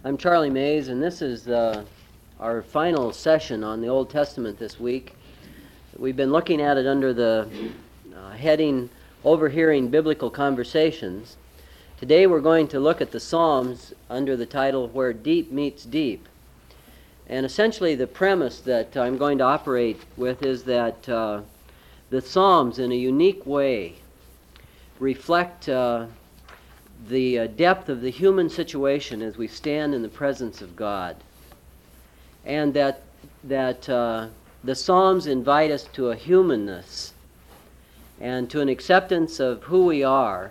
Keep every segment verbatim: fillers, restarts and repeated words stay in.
I'm Charlie Mays, and this is uh, our final session on the Old Testament this week. We've been looking at it under the uh, heading Overhearing Biblical Conversations. Today we're going to look at the Psalms under the title Where Deep Meets Deep. And essentially the premise that I'm going to operate with is that uh, the Psalms in a unique way reflect uh, the uh, depth of the human situation as we stand in the presence of God. And that that uh, the Psalms invite us to a humanness and to an acceptance of who we are.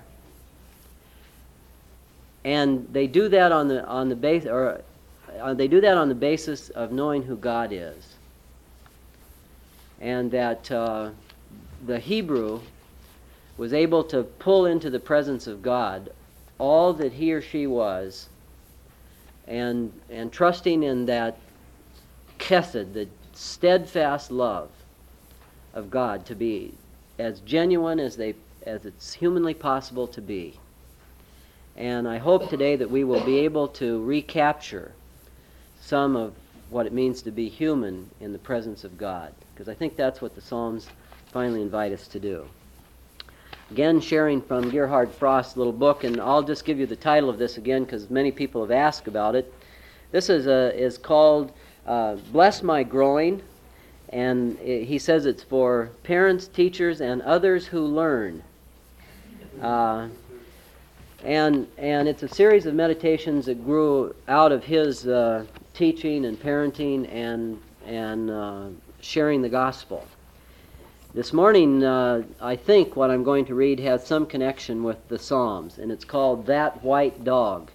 And they do that on the on the base or uh, they do that on the basis of knowing who God is. And that uh, the Hebrew was able to pull into the presence of God all that he or she was, and and trusting in that chesed, the steadfast love of God, to be as genuine as they as it's humanly possible to be. And I hope today that we will be able to recapture some of what it means to be human in the presence of God, because I think that's what the Psalms finally invite us to do. Again, sharing from Gerhard Frost's little book, and I'll just give you the title of this again because many people have asked about it. This is a, is called uh, Bless My Growing, and it, he says it's for parents, teachers, and others who learn. Uh, and and it's a series of meditations that grew out of his uh, teaching and parenting and, and uh, sharing the gospel. This morning, uh, I think what I'm going to read has some connection with the Psalms, and it's called That White Dog.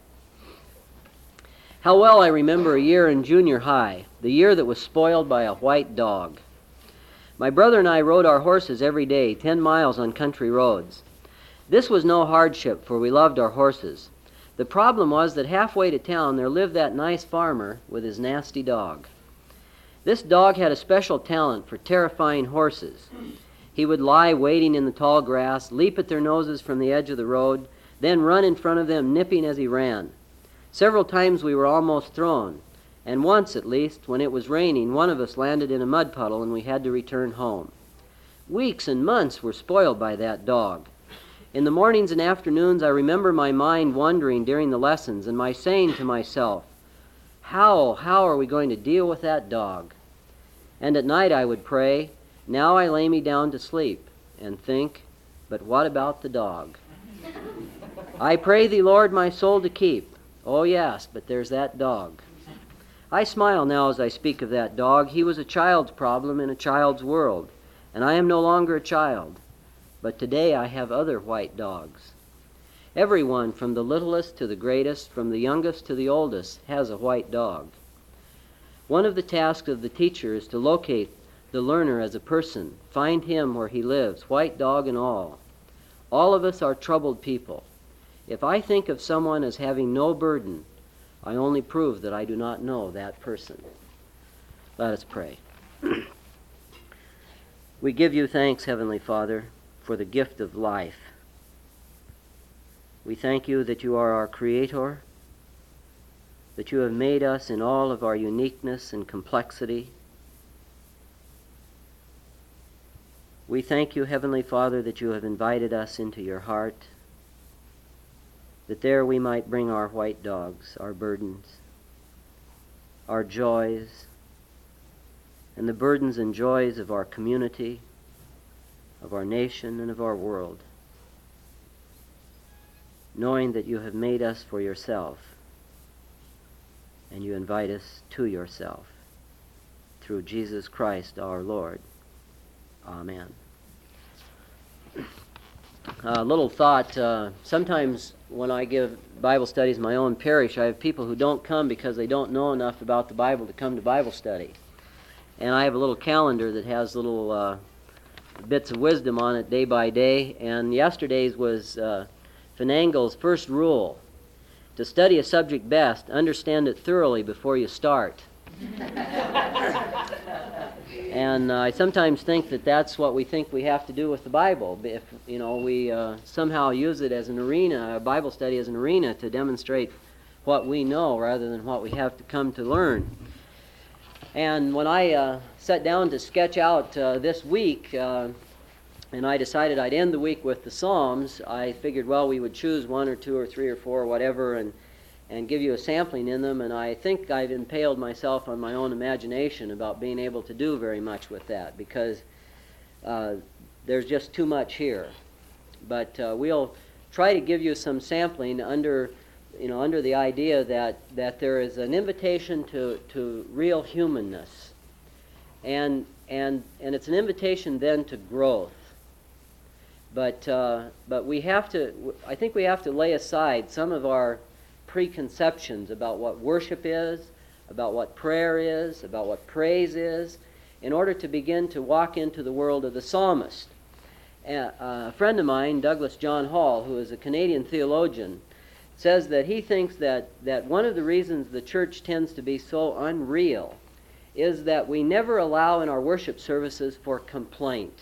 How well I remember a year in junior high, the year that was spoiled by a white dog. My brother and I rode our horses every day, ten miles on country roads. This was no hardship, for we loved our horses. The problem was that halfway to town there lived that nice farmer with his nasty dog. This dog had a special talent for terrifying horses. He would lie waiting in the tall grass, leap at their noses from the edge of the road, then run in front of them, nipping as he ran. Several times we were almost thrown, and once at least, when it was raining, one of us landed in a mud puddle and we had to return home. Weeks and months were spoiled by that dog. In the mornings and afternoons, I remember my mind wandering during the lessons and my saying to myself, How, how are we going to deal with that dog? And at night I would pray, Now I lay me down to sleep, and think, But what about the dog? I pray thee, Lord, my soul to keep. Oh yes, but there's that dog. I smile now as I speak of that dog. He was a child's problem in a child's world, and I am no longer a child. But today I have other white dogs. Everyone, from the littlest to the greatest, from the youngest to the oldest, has a white dog. One of the tasks of the teacher is to locate the learner as a person, find him where he lives, white dog and all. All of us are troubled people. If I think of someone as having no burden, I only prove that I do not know that person. Let us pray. We give you thanks, Heavenly Father, for the gift of life. We thank you that you are our Creator, that you have made us in all of our uniqueness and complexity. We thank you, Heavenly Father, that you have invited us into your heart, that there we might bring our white dogs, our burdens, our joys, and the burdens and joys of our community, of our nation, and of our world, knowing that you have made us for yourself, and you invite us to yourself, through Jesus Christ our Lord. Amen. A little thought, uh, sometimes when I give Bible studies in my own parish, I have people who don't come because they don't know enough about the Bible to come to Bible study. And I have a little calendar that has little uh, bits of wisdom on it day by day, and yesterday's was uh, Finangel's first rule: to study a subject best, understand it thoroughly before you start. And uh, I sometimes think that that's what we think we have to do with the Bible. If you know we uh, somehow use it as an arena, a Bible study as an arena to demonstrate what we know rather than what we have to come to learn. And when I uh, sat down to sketch out uh, this week, uh, and I decided I'd end the week with the Psalms, I figured, well, we would choose one or two or three or four or whatever and, and give you a sampling in them, and I think I've impaled myself on my own imagination about being able to do very much with that, because uh, there's just too much here. But uh, we'll try to give you some sampling under you know, under the idea that, that there is an invitation to, to real humanness. And, and, and it's an invitation then to growth. But, uh, but we have to, I think we have to lay aside some of our preconceptions about what worship is, about what prayer is, about what praise is, in order to begin to walk into the world of the psalmist. Uh, a friend of mine, Douglas John Hall, who is a Canadian theologian, says that he thinks that, that one of the reasons the church tends to be so unreal is that we never allow in our worship services for complaint,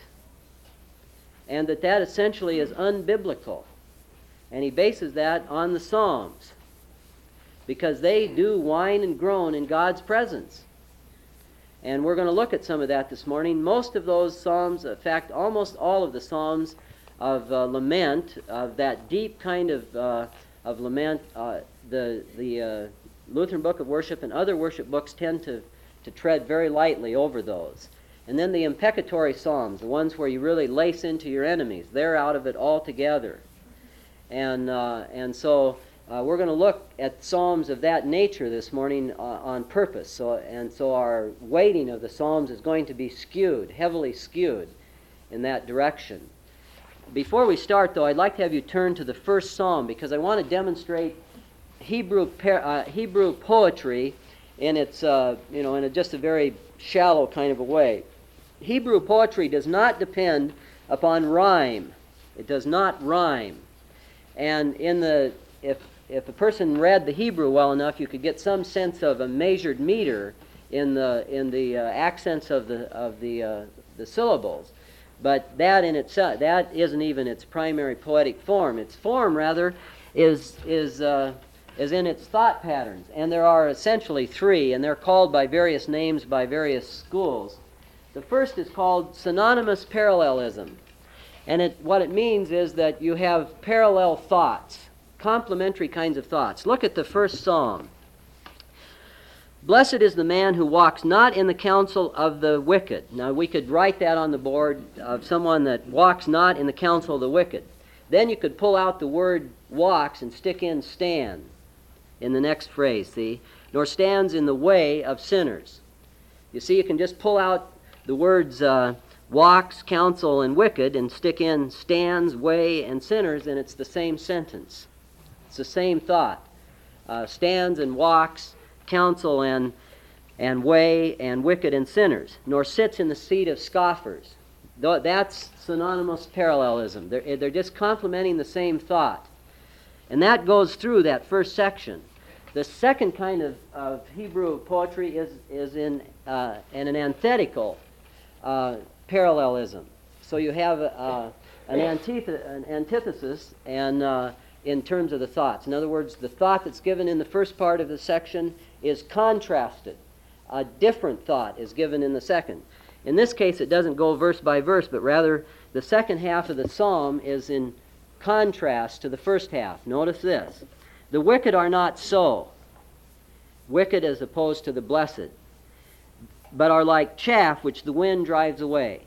and that that essentially is unbiblical. And he bases that on the Psalms, because they do whine and groan in God's presence. And we're going to look at some of that this morning. Most of those Psalms, in fact, almost all of the Psalms of uh, lament, of that deep kind of uh, of lament, uh, the the uh, Lutheran Book of Worship and other worship books tend to, to tread very lightly over those. And then the imprecatory Psalms, the ones where you really lace into your enemies, they're out of it altogether. And uh, and so uh, we're going to look at Psalms of that nature this morning uh, on purpose. So and so our weighting of the Psalms is going to be skewed, heavily skewed in that direction. Before we start, though, I'd like to have you turn to the first Psalm, because I want to demonstrate Hebrew per, uh, Hebrew poetry in its uh, you know in a, just a very shallow kind of a way. Hebrew poetry does not depend upon rhyme. It does not rhyme. And in the if if a person read the Hebrew well enough, you could get some sense of a measured meter in the in the uh, accents of the of the uh, the syllables. But that in itself, that isn't even its primary poetic form. Its form, rather, is is uh, is in its thought patterns, and there are essentially three, and they're called by various names by various schools. The first is called synonymous parallelism, and it what it means is that you have parallel thoughts, complementary kinds of thoughts. Look at the first Psalm. Blessed is the man who walks not in the counsel of the wicked. Now, we could write that on the board of someone that walks not in the counsel of the wicked. Then you could pull out the word walks and stick in stand in the next phrase, see? Nor stands in the way of sinners. You see, you can just pull out the words uh, walks, counsel, and wicked and stick in stands, way, and sinners, and it's the same sentence. It's the same thought. Uh, stands and walks, counsel and and way and wicked and sinners, nor sits in the seat of scoffers. That's synonymous parallelism. They're, they're just complementing the same thought. And that goes through that first section. The second kind of, of Hebrew poetry is, is in, uh, in an antithetical uh, parallelism. So you have uh, an, antith- an antithesis and uh, in terms of the thoughts. In other words, the thought that's given in the first part of the section is contrasted. A different thought is given in the second. In this case, it doesn't go verse by verse, but rather the second half of the psalm is in contrast to the first half. Notice this. The wicked are not so, wicked as opposed to the blessed, but are like chaff which the wind drives away.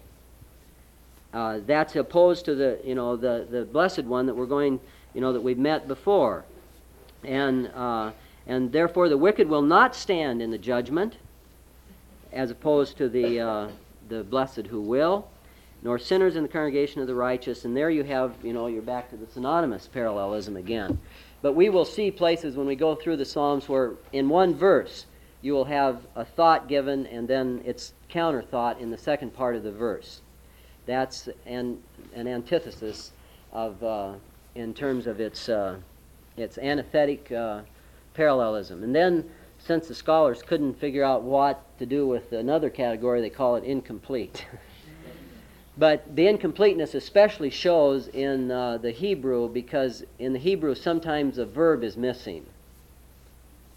Uh, that's opposed to the, you know, the, the blessed one that we're going, you know, that we've met before. And uh, and therefore the wicked will not stand in the judgment, as opposed to the uh, the blessed who will, nor sinners in the congregation of the righteous. And there you have, you know, you're back to the synonymous parallelism again. But we will see places when we go through the Psalms where in one verse you will have a thought given and then its counter thought in the second part of the verse. That's an an antithesis of uh, in terms of its uh, its antithetic uh, parallelism. And then, since the scholars couldn't figure out what to do with another category, they call it incomplete. But the incompleteness especially shows in uh, the Hebrew, because in the Hebrew sometimes a verb is missing.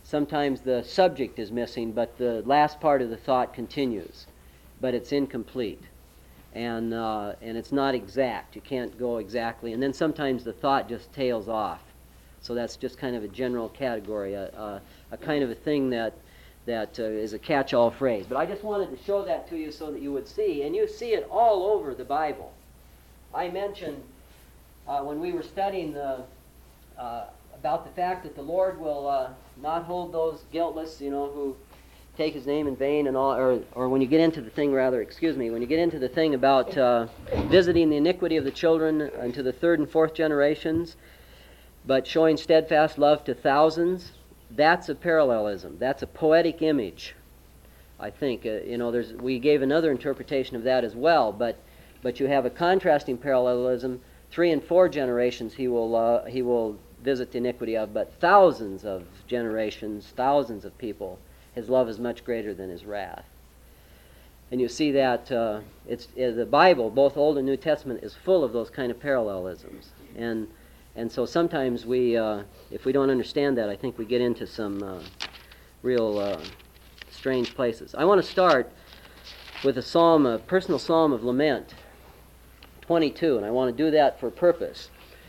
sometimes the subject is missing, but the last part of the thought continues, but it's incomplete. And uh, and it's not exact. You can't go exactly. And then sometimes the thought just tails off. So that's just kind of a general category, a, a, a kind of a thing that that uh, is a catch-all phrase. But I just wanted to show that to you so that you would see, and you see it all over the Bible. I mentioned uh, when we were studying the uh, about the fact that the Lord will uh, not hold those guiltless, you know, who take his name in vain and all, or, or when you get into the thing, rather, excuse me, when you get into the thing about uh, visiting the iniquity of the children unto the third and fourth generations, but showing steadfast love to thousands, that's a parallelism. That's a poetic image, I think. Uh, you know, there's we gave another interpretation of that as well, but but you have a contrasting parallelism. Three and four generations he will uh, he will visit the iniquity of, but thousands of generations, thousands of people, his love is much greater than his wrath. And you see that uh, it's uh, the Bible, both Old and New Testament, is full of those kind of parallelisms. And and so sometimes we, uh, if we don't understand that, I think we get into some uh, real uh, strange places. I want to start with a psalm, a personal psalm of lament, twenty-two, and I want to do that for a purpose.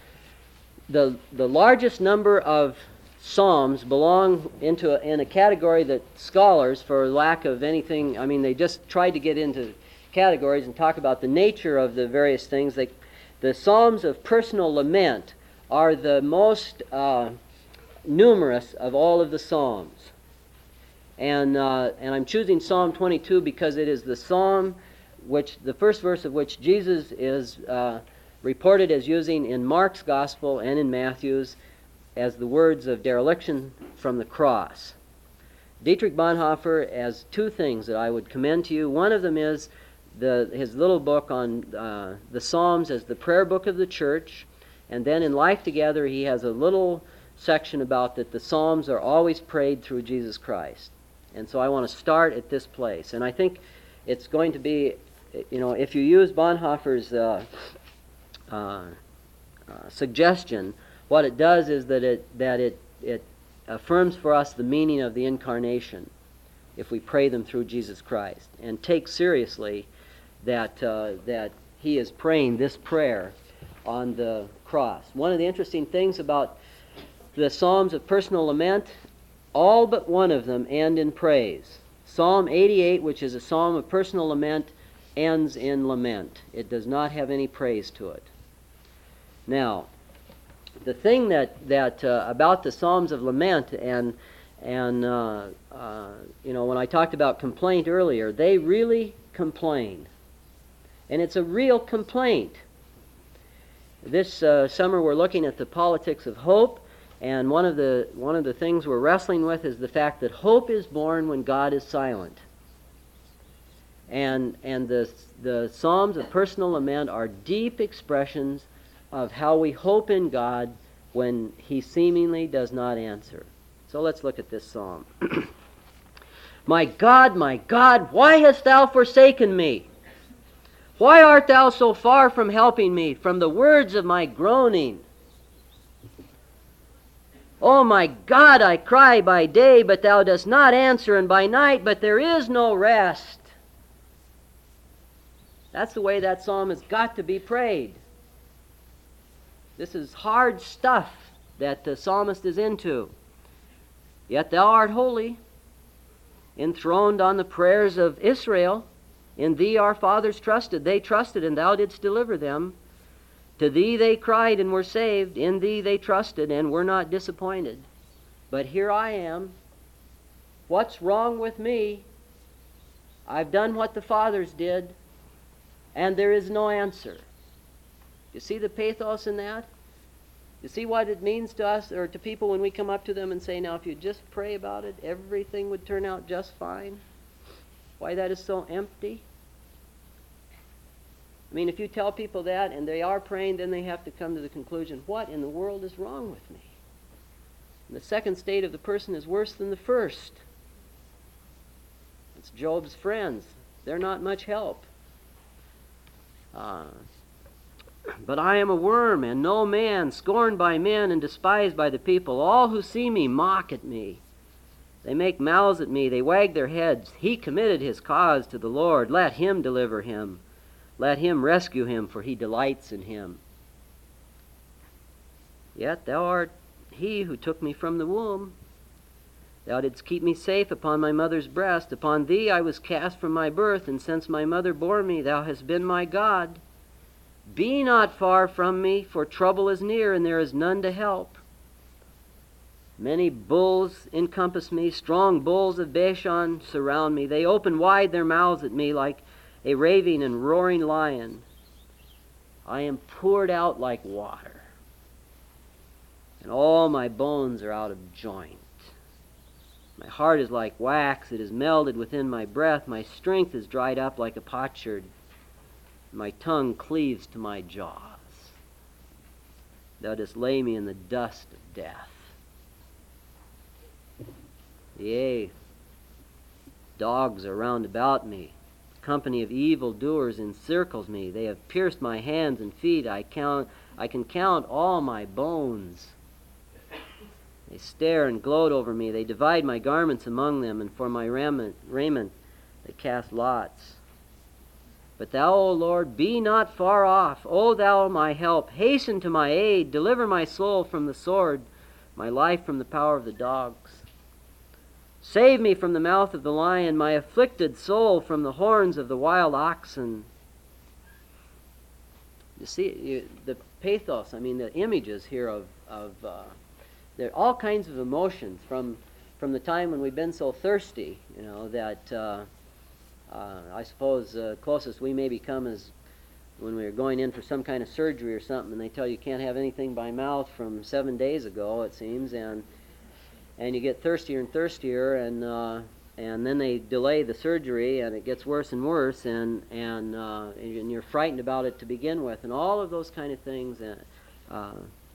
The the largest number of Psalms belong into a, in a category that scholars, for lack of anything, I mean, they just tried to get into categories and talk about the nature of the various things. They, the Psalms of personal lament are the most uh, numerous of all of the Psalms. And uh, and I'm choosing Psalm twenty-two because it is the psalm which, the first verse of which Jesus is uh, reported as using in Mark's Gospel and in Matthew's as the words of dereliction from the cross. Dietrich Bonhoeffer has two things that I would commend to you. One of them is the his little book on uh, the Psalms as the prayer book of the church, and then in Life Together he has a little section about that the Psalms are always prayed through Jesus Christ. And so I want to start at this place. And I think it's going to be, you know, if you use Bonhoeffer's uh, uh, uh, suggestion, what it does is that it that it it affirms for us the meaning of the incarnation if we pray them through Jesus Christ and take seriously that uh, that he is praying this prayer on the cross. One of the interesting things about the Psalms of personal lament, all but one of them end in praise. Psalm eighty-eight, which is a psalm of personal lament, ends in lament. It does not have any praise to it. Now, the thing that that uh, about the Psalms of Lament and and uh, uh, you know, when I talked about complaint earlier, they really complain, and it's a real complaint. This uh, summer we're looking at the politics of hope, and one of the one of the things we're wrestling with is the fact that hope is born when God is silent. And and the the Psalms of personal lament are deep expressions of how we hope in God when he seemingly does not answer. So let's look at this psalm. My God, my God, why hast thou forsaken me? Why art thou so far from helping me, from the words of my groaning? Oh my God, I cry by day, but thou dost not answer, and by night, but there is no rest. That's the way that psalm has got to be prayed. This is hard stuff that the psalmist is into. Yet thou art holy, enthroned on the prayers of Israel. In thee our fathers trusted. They trusted, and thou didst deliver them. To thee they cried and were saved. In thee they trusted and were not disappointed. But here I am. What's wrong with me? I've done what the fathers did, and there is no answer. You see the pathos in that? You see what it means to us or to people when we come up to them and say, now if you just pray about it, everything would turn out just fine? Why that is so empty? I mean, if you tell people that and they are praying, then they have to come to the conclusion, what in the world is wrong with me? And the second state of the person is worse than the first. It's Job's friends. They're not much help. Uh, But I am a worm and no man, scorned by men and despised by the people. All who see me mock at me. They make mouths at me, they wag their heads. He committed his cause to the Lord. Let him deliver him. Let him rescue him, for he delights in him. Yet thou art he who took me from the womb. Thou didst keep me safe upon my mother's breast. Upon thee I was cast from my birth, and since my mother bore me, thou hast been my God. Be not far from me, for trouble is near, and there is none to help. Many bulls encompass me, strong bulls of Bashan surround me. They open wide their mouths at me like a raving and roaring lion. I am poured out like water, and all my bones are out of joint. My heart is like wax, it is melted within my breath. My strength is dried up like a potsherd. My tongue cleaves to my jaws. Thou dost lay me in the dust of death. Yea, dogs are round about me. A company of evildoers encircles me. They have pierced my hands and feet. I count, I can count all my bones. They stare and gloat over me. They divide my garments among them, and for my raiment, raiment they cast lots. But thou, O Lord, be not far off. O thou my help, hasten to my aid. Deliver my soul from the sword, my life from the power of the dogs. Save me from the mouth of the lion, my afflicted soul from the horns of the wild oxen. You see, you, the pathos, I mean, the images here of, of uh, there are all kinds of emotions from from the time when we've been so thirsty, you know, that uh, uh, I suppose uh, closest we may become is when we were going in for some kind of surgery or something, and they tell you you can't have anything by mouth from seven days ago, it seems, and and you get thirstier and thirstier, and uh, and then they delay the surgery, and it gets worse and worse, and and uh, and you're frightened about it to begin with, and all of those kind of things. And, uh,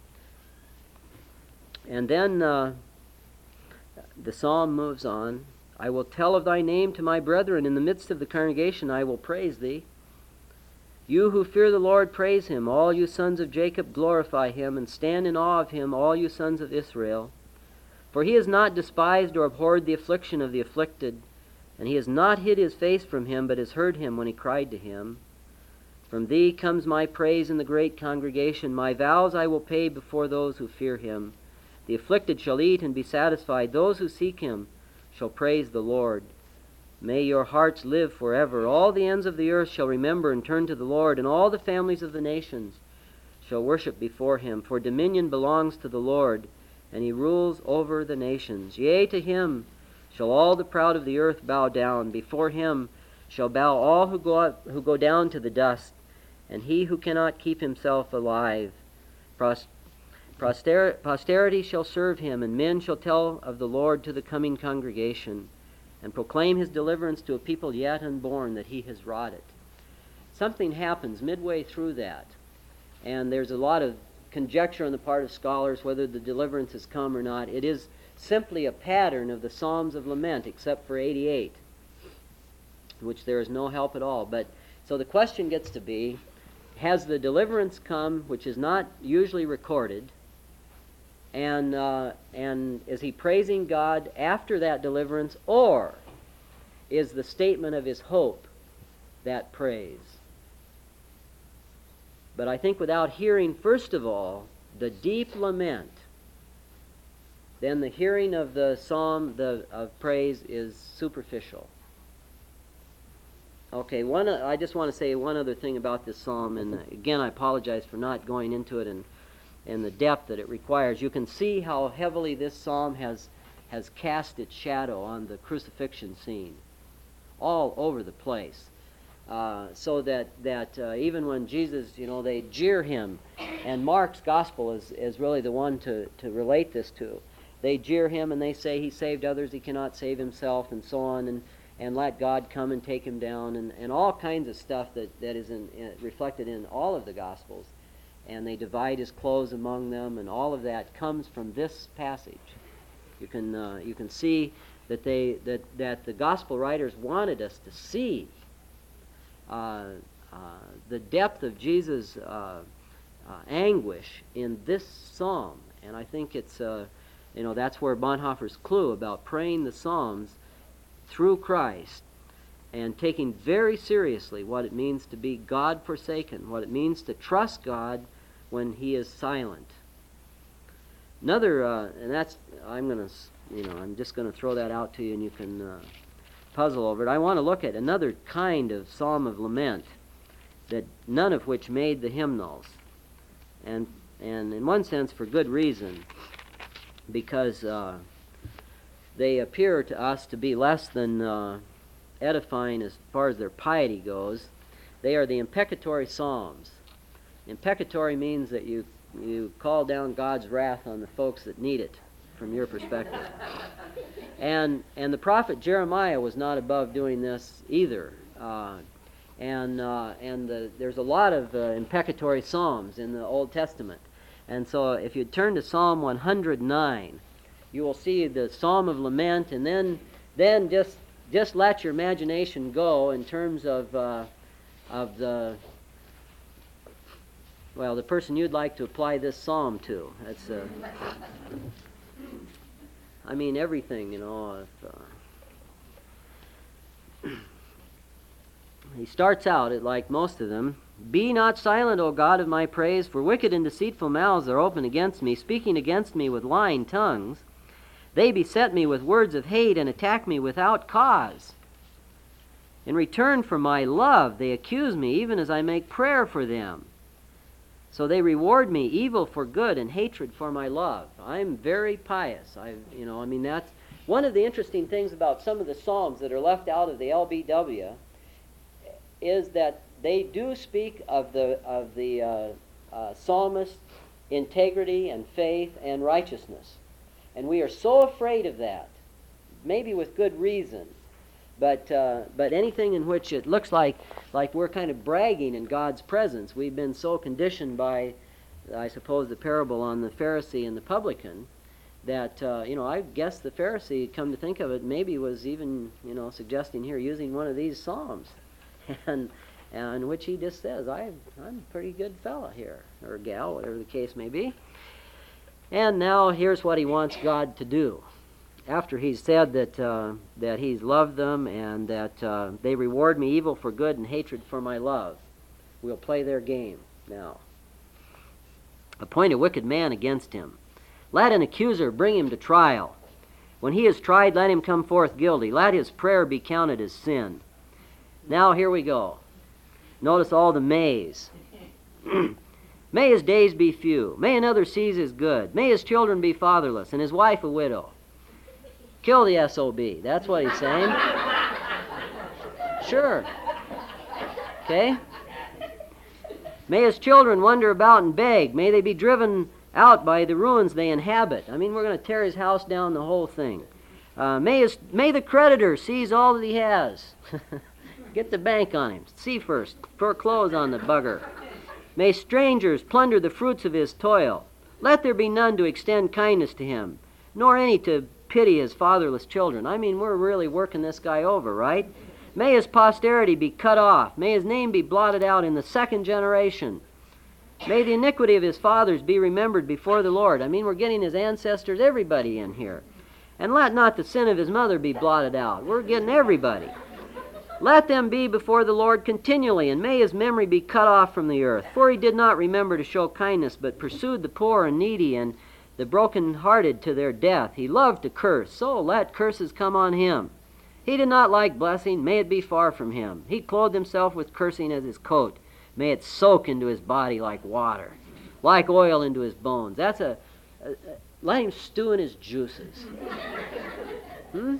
and then uh, the psalm moves on. I will tell of thy name to my brethren. In the midst of the congregation I will praise thee. You who fear the Lord, praise him. All you sons of Jacob, glorify him, and stand in awe of him, all you sons of Israel. For he has not despised or abhorred the affliction of the afflicted, and he has not hid his face from him, but has heard him when he cried to him. From thee comes my praise in the great congregation. My vows I will pay before those who fear him. The afflicted shall eat and be satisfied. Those who seek him shall praise the Lord. May your hearts live forever. All the ends of the earth shall remember and turn to the Lord, and all the families of the nations shall worship before him. For dominion belongs to the Lord, and he rules over the nations. Yea, to him shall all the proud of the earth bow down. Before him shall bow all who go up, who go down to the dust, and he who cannot keep himself alive. Pros- poster- posterity shall serve him, and men shall tell of the Lord to the coming congregation, and proclaim his deliverance to a people yet unborn, that he has wrought it. Something happens midway through that, and there's a lot of conjecture on the part of scholars whether the deliverance has come or not. It is simply a pattern of the Psalms of Lament, except for eighty-eight, in which there is no help at all. But so the question gets to be, has the deliverance come, which is not usually recorded, and uh, and is he praising God after that deliverance, or is the statement of his hope that praise? But I think without hearing, first of all, the deep lament, then the hearing of the psalm the, of praise is superficial. Okay, one. I just want to say one other thing about this psalm, and again I apologize for not going into it in, in the depth that it requires. You can see how heavily this psalm has, has cast its shadow on the crucifixion scene, all over the place. Uh, so that that uh, even when Jesus, you know, they jeer him, and Mark's gospel is, is really the one to, to relate this to. They jeer him and they say he saved others, he cannot save himself, and so on, and, and let God come and take him down, and, and all kinds of stuff that, that is in, in, reflected in all of the gospels. And they divide his clothes among them, and all of that comes from this passage. You can uh, you can see that they that, that the gospel writers wanted us to see Uh, uh, the depth of Jesus' uh, uh, anguish in this psalm, and I think it's uh, You know, that's where Bonhoeffer's clue about praying the Psalms through Christ and taking very seriously what it means to be God-forsaken, what it means to trust God when He is silent. Another, uh, and that's, I'm going to, you know, I'm just going to throw that out to you and you can uh, puzzle over it. I want to look at another kind of psalm of lament, that none of which made the hymnals. And, and in one sense, for good reason, because uh, they appear to us to be less than uh, edifying as far as their piety goes. They are the imprecatory psalms. Imprecatory means that you you call down God's wrath on the folks that need it, from your perspective. And and the prophet Jeremiah was not above doing this either. Uh, and uh, and the, there's a lot of uh, imprecatory psalms in the Old Testament. And so if you turn to Psalm one hundred nine, you will see the Psalm of Lament, and then then just just let your imagination go in terms of uh, of the well, the person you'd like to apply this psalm to. That's uh, I mean everything, you know. If, uh, he starts out it like most of them. Be not silent, O God of my praise, for wicked and deceitful mouths are open against me, speaking against me with lying tongues. They beset me with words of hate and attack me without cause. In return for my love, they accuse me, even as I make prayer for them. So they reward me evil for good and hatred for my love. I'm very pious. I, you know, I mean, that's one of the interesting things about some of the psalms that are left out of the L B W is that they do speak of the of the uh, uh, psalmist's integrity and faith and righteousness, and we are so afraid of that, maybe with good reason. But uh, but anything in which it looks like like we're kind of bragging in God's presence, we've been so conditioned by, I suppose, the parable on the Pharisee and the publican, that uh, you know, I guess the Pharisee, come to think of it, maybe was even, you know, suggesting here using one of these psalms, and and which he just says, I I'm a pretty good fella here, or gal, whatever the case may be. And now here's what he wants God to do. After he's said that uh, that he's loved them and that uh, they reward me evil for good and hatred for my love, we'll play their game now. Appoint a wicked man against him. Let an accuser bring him to trial. When he is tried, let him come forth guilty. Let his prayer be counted as sin. Now here we go. Notice all the mays. May his days be few. May another seize his good. May his children be fatherless and his wife a widow. Kill the S O B. That's what he's saying. Sure. Okay? May his children wander about and beg. May they be driven out by the ruins they inhabit. I mean, we're going to tear his house down, the whole thing. Uh, may, his, may the creditor seize all that he has. Get the bank on him. See first. Foreclose on the bugger. May strangers plunder the fruits of his toil. Let there be none to extend kindness to him, nor any to pity his fatherless children. I mean, we're really working this guy over, right? May his posterity be cut off. May his name be blotted out in the second generation. May the iniquity of his fathers be remembered before the Lord. I mean, we're getting his ancestors, everybody in here. And let not the sin of his mother be blotted out. We're getting everybody. Let them be before the Lord continually, and may his memory be cut off from the earth. For he did not remember to show kindness, but pursued the poor and needy and the broken-hearted to their death. He loved to curse, so let curses come on him. He did not like blessing, may it be far from him. He clothed himself with cursing as his coat. May it soak into his body like water, like oil into his bones. That's a, a, a let him stew in his juices. Hmm?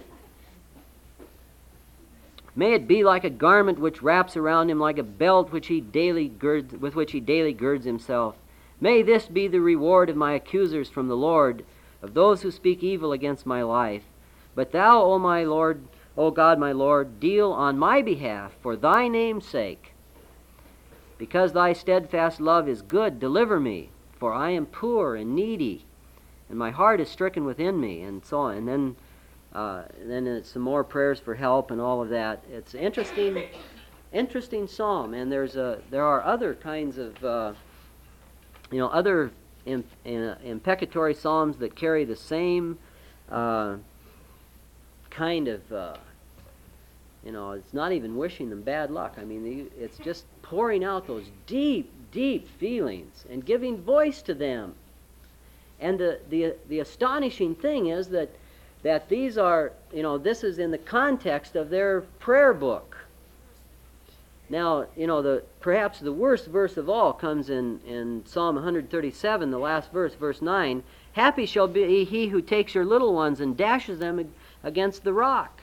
May it be like a garment which wraps around him, like a belt which he daily girds, with which he daily girds himself. May this be the reward of my accusers from the Lord, of those who speak evil against my life. But thou, O my Lord, O God my Lord, deal on my behalf for thy name's sake. Because thy steadfast love is good, deliver me, for I am poor and needy, and my heart is stricken within me, and so on. And then uh, then it's some more prayers for help and all of that. It's an interesting, interesting psalm, and there's a there are other kinds of uh, you know other imp, uh, imprecatory psalms that carry the same uh, kind of, uh, you know, it's not even wishing them bad luck. I mean, it's just pouring out those deep, deep feelings and giving voice to them. And the, the, the astonishing thing is that, that these are, you know, this is in the context of their prayer book. Now, you know, the perhaps the worst verse of all comes in, in Psalm one thirty-seven, the last verse, verse nine. Happy shall be he who takes your little ones and dashes them against the rock.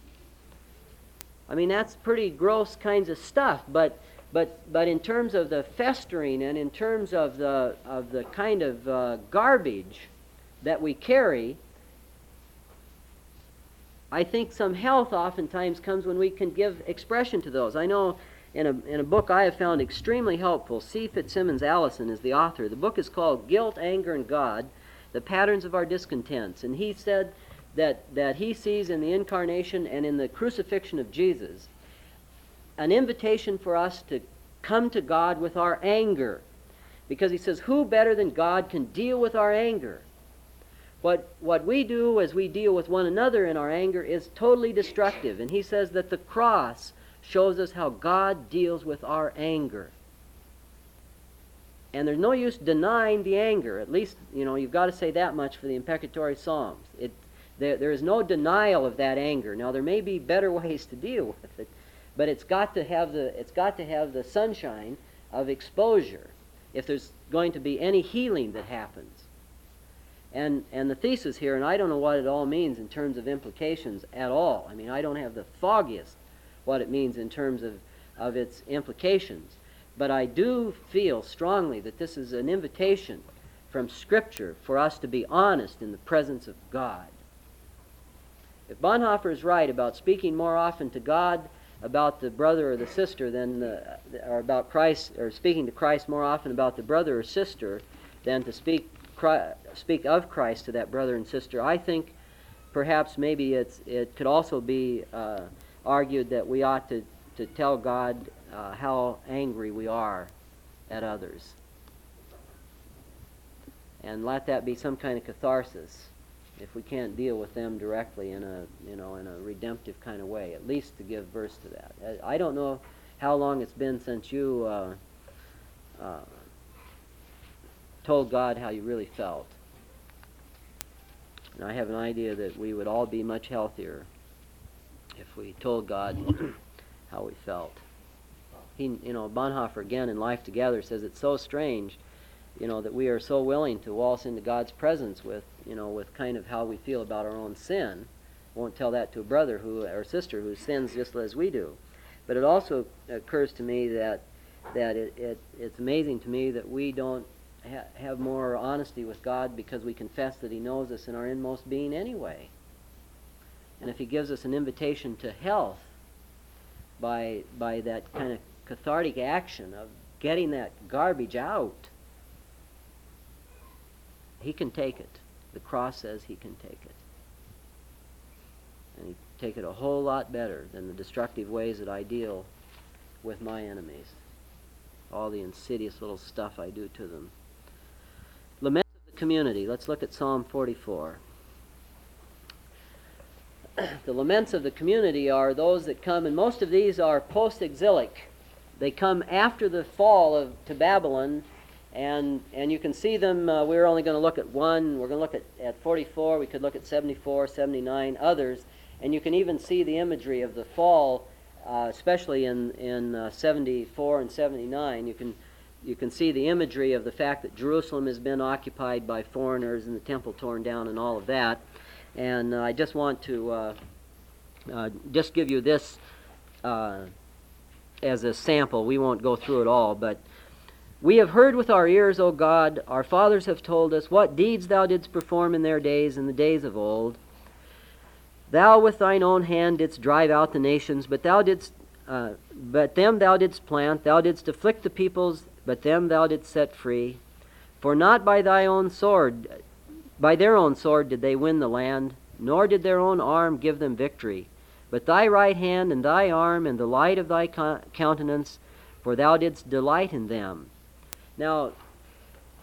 I mean, that's pretty gross kinds of stuff, but but but in terms of the festering and in terms of the of the kind of uh, garbage that we carry, I think some health oftentimes comes when we can give expression to those. I know in a in a book I have found extremely helpful, C. Fitzsimmons Allison is the author. The book is called Guilt, Anger, and God, The Patterns of Our Discontents. And he said that, that he sees in the incarnation and in the crucifixion of Jesus an invitation for us to come to God with our anger. Because he says, who better than God can deal with our anger? What, what we do as we deal with one another in our anger is totally destructive. And he says that the cross shows us how God deals with our anger. And there's no use denying the anger. At least, you know, you've got to say that much for the imprecatory Psalms. It, there, there is no denial of that anger. Now, there may be better ways to deal with it, but it's got to have the, it's got to have the sunshine of exposure if there's going to be any healing that happens. And, and the thesis here, and I don't know what it all means in terms of implications at all. I mean, I don't have the foggiest what it means in terms of, of its implications. But I do feel strongly that this is an invitation from Scripture for us to be honest in the presence of God. If Bonhoeffer is right about speaking more often to God about the brother or the sister than the, or about Christ, or speaking to Christ more often about the brother or sister than to speak speak of Christ to that brother and sister, I think perhaps maybe it's it could also be uh, argued that we ought to, to tell God uh, how angry we are at others, and let that be some kind of catharsis if we can't deal with them directly in a you know in a redemptive kind of way, at least to give verse to that. I, I don't know how long it's been since you uh, uh, told God how you really felt. And I have an idea that we would all be much healthier if we told God how we felt. He, you know, Bonhoeffer again in Life Together says it's so strange, you know, that we are so willing to waltz into God's presence with, you know, with kind of how we feel about our own sin. Won't tell that to a brother who or sister who sins just as we do. But it also occurs to me that that it, it it's amazing to me that we don't ha- have more honesty with God because we confess that He knows us in our inmost being anyway. And if He gives us an invitation to health by by that kind of cathartic action of getting that garbage out, He can take it. The cross says He can take it. And He can take it a whole lot better than the destructive ways that I deal with my enemies. All the insidious little stuff I do to them. Laments of the community. Let's look at Psalm forty-four. The laments of the community are those that come, and most of these are post-exilic. They come after the fall of to Babylon, and and you can see them. Uh, we're only going to look at one. We're going to look at, at forty-four. We could look at seventy-four, seventy-nine, others, and you can even see the imagery of the fall, uh, especially in in uh, seventy-four and seventy-nine. You can you can see the imagery of the fact that Jerusalem has been occupied by foreigners and the temple torn down and all of that. And uh, I just want to uh, uh, just give you this uh, as a sample. We won't go through it all, but we have heard with our ears, O God, our fathers have told us, what deeds Thou didst perform in their days, in the days of old. Thou with Thine own hand didst drive out the nations, but Thou didst, uh, but them Thou didst plant. Thou didst afflict the peoples, but them Thou didst set free. For not by Thy own sword, by their own sword did they win the land, nor did their own arm give them victory. But Thy right hand and Thy arm and the light of Thy countenance, for Thou didst delight in them. Now,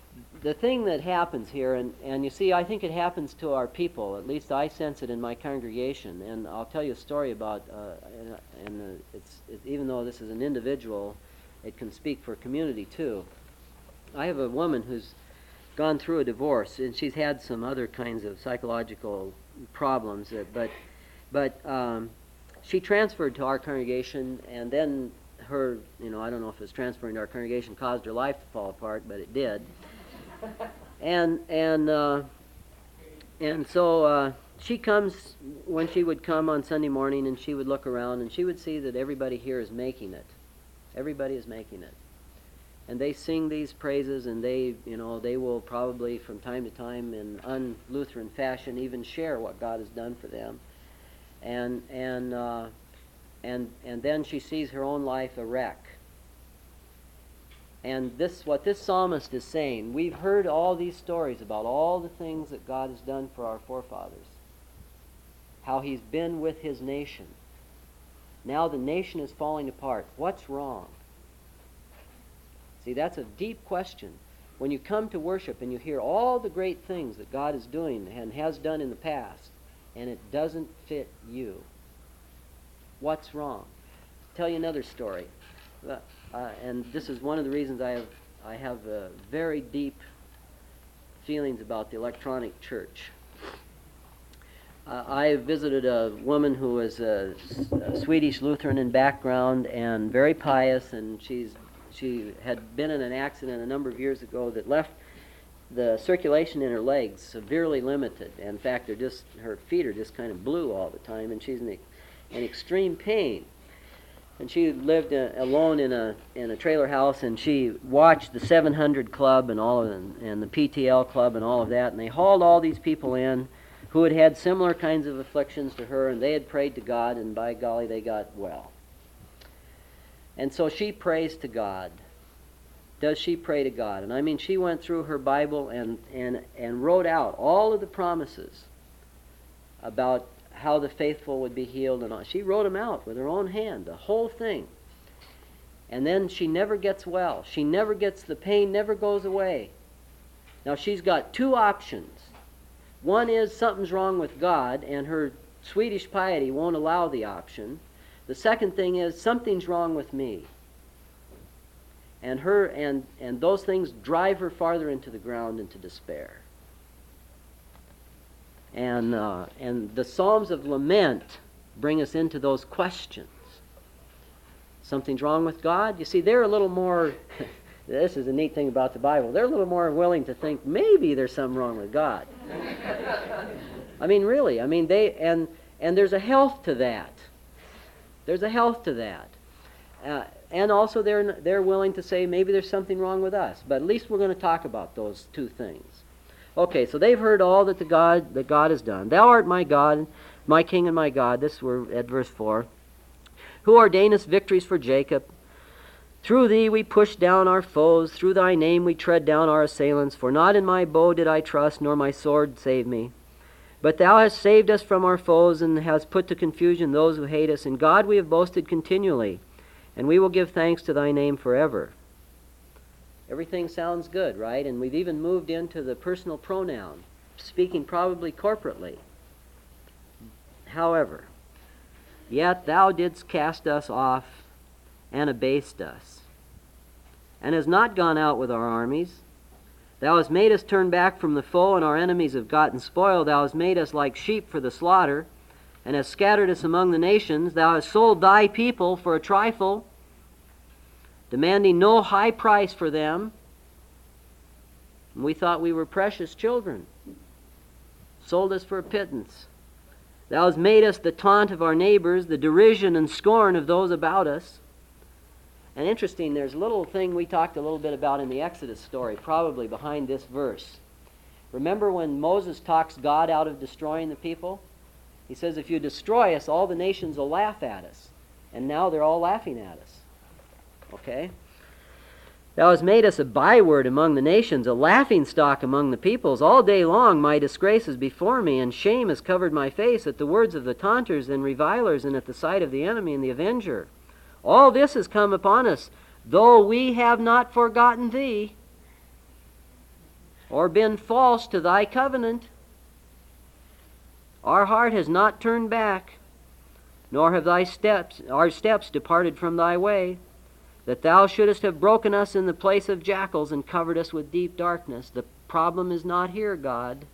the thing that happens here, and, and you see, I think it happens to our people. At least I sense it in my congregation. And I'll tell you a story about, uh, and, and uh, it's it, even though this is an individual, it can speak for community too. I have a woman who's gone through a divorce, and she's had some other kinds of psychological problems, that, but but um, she transferred to our congregation, and then her, you know, I don't know if it's transferring to our congregation caused her life to fall apart, but it did. And and uh, and so uh, she comes, when she would come on Sunday morning, and she would look around, and she would see that everybody here is making it. Everybody is making it. And they sing these praises, and they, you know, they will probably from time to time in un-Lutheran fashion even share what God has done for them. And and uh, and and then she sees her own life a wreck. And this, what this psalmist is saying, we've heard all these stories about all the things that God has done for our forefathers, how He's been with His nation. Now the nation is falling apart. What's wrong? See, that's a deep question. When you come to worship and you hear all the great things that God is doing and has done in the past, and it doesn't fit you, what's wrong? I'll tell you another story. Uh, uh, and this is one of the reasons I have I have uh, very deep feelings about the electronic church. Uh, I visited a woman who was a, a Swedish Lutheran in background and very pious, and she's she had been in an accident a number of years ago that left the circulation in her legs severely limited. In fact, they're just her feet are just kind of blue all the time, and she's in, in extreme pain. And she lived uh, alone in a in a trailer house, and she watched the seven hundred Club and all of them, and the P T L Club and all of that, and they hauled all these people in who had had similar kinds of afflictions to her, and they had prayed to God, and by golly, they got well. And so she prays to God. Does she pray to God? And I mean, she went through her Bible and and and wrote out all of the promises about how the faithful would be healed, and all. She wrote them out with her own hand, the whole thing. And then she never gets well. She never gets, the pain never goes away. Now she's got two options. One is something's wrong with God, and her Swedish piety won't allow the option. The second thing is something's wrong with me. And her and and those things drive her farther into the ground, into despair. And uh, and the Psalms of Lament bring us into those questions. Something's wrong with God? You see, they're a little more, this is a neat thing about the Bible, they're a little more willing to think maybe there's something wrong with God. I mean, really, I mean, they, and and there's a health to that. There's a health to that. Uh, and also they're they're willing to say maybe there's something wrong with us. But at least we're going to talk about those two things. Okay, so they've heard all that the God that God has done. Thou art my God, my King and my God. This we're at verse four. Who ordainest victories for Jacob? Through thee we push down our foes. Through thy name we tread down our assailants. For not in my bow did I trust, nor my sword save me. But thou hast saved us from our foes, and hast put to confusion those who hate us. In God we have boasted continually, and we will give thanks to thy name forever. Everything sounds good, right? And we've even moved into the personal pronoun, speaking probably corporately. However, yet thou didst cast us off and abased us, and hast not gone out with our armies. Thou hast made us turn back from the foe, and our enemies have gotten spoil. Thou hast made us like sheep for the slaughter, and hast scattered us among the nations. Thou hast sold thy people for a trifle, demanding no high price for them. And we thought we were precious children. Sold us for a pittance. Thou hast made us the taunt of our neighbors, the derision and scorn of those about us. And interesting, there's a little thing we talked a little bit about in the Exodus story, probably behind this verse. Remember when Moses talks God out of destroying the people? He says, if you destroy us, all the nations will laugh at us. And now they're all laughing at us. Okay? Thou hast made us a byword among the nations, a laughingstock among the peoples. All day long my disgrace is before me, and shame has covered my face at the words of the taunters and revilers, and at the sight of the enemy and the avenger. All this has come upon us, though we have not forgotten thee. or been false to thy covenant. Our heart has not turned back, nor have thy steps, our steps departed from thy way, that thou shouldest have broken us in the place of jackals and covered us with deep darkness. The problem is not here, God.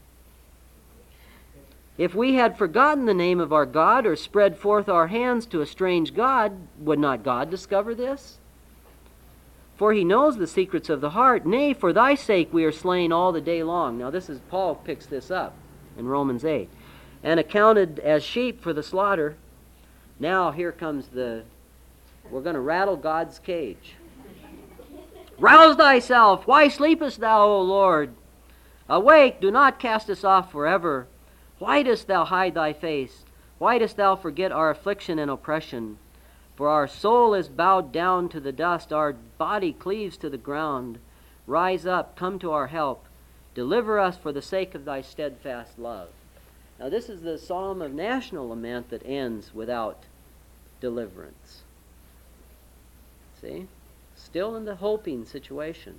If we had forgotten the name of our God or spread forth our hands to a strange God, would not God discover this? For he knows the secrets of the heart. Nay, for thy sake we are slain all the day long. Now this is, Paul picks this up in Romans eight. And accounted as sheep for the slaughter. Now here comes the, we're going to rattle God's cage. Rouse thyself! Why sleepest thou, O Lord? Awake, do not cast us off forever. Why dost thou hide thy face? Why dost thou forget our affliction and oppression? For our soul is bowed down to the dust, our body cleaves to the ground. Rise up, come to our help. Deliver us for the sake of thy steadfast love. Now this is the psalm of national lament that ends without deliverance. See? Still in the hoping situation.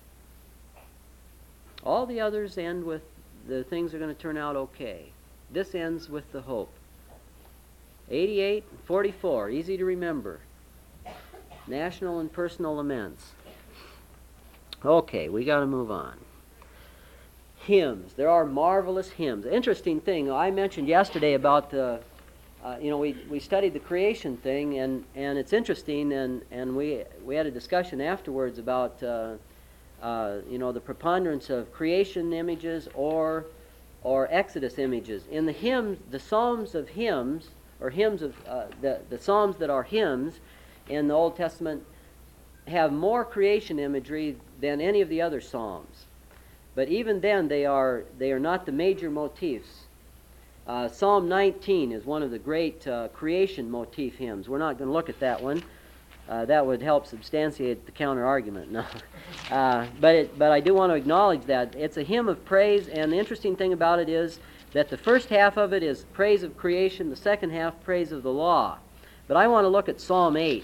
All the others end with the things are going to turn out okay. This ends with the hope. eighty-eight, forty-four, easy to remember. National and personal laments. Okay, we got to move on. Hymns. There are marvelous hymns. Interesting thing, I mentioned yesterday about the, uh, you know, we, we studied the creation thing, and, and it's interesting, and, and we we had a discussion afterwards about, uh, uh, you know, the preponderance of creation images or or Exodus images. In the hymns, the Psalms of hymns, or hymns of, uh, the, the Psalms that are hymns in the Old Testament have more creation imagery than any of the other Psalms. But even then, they are they are not the major motifs. Uh, Psalm nineteen is one of the great uh, creation motif hymns. We're not going to look at that one. Uh, that would help substantiate the counter-argument. No. uh, but, it, but I do want to acknowledge that. It's a hymn of praise, and the interesting thing about it is that the first half of it is praise of creation, the second half praise of the law. But I want to look at Psalm eight,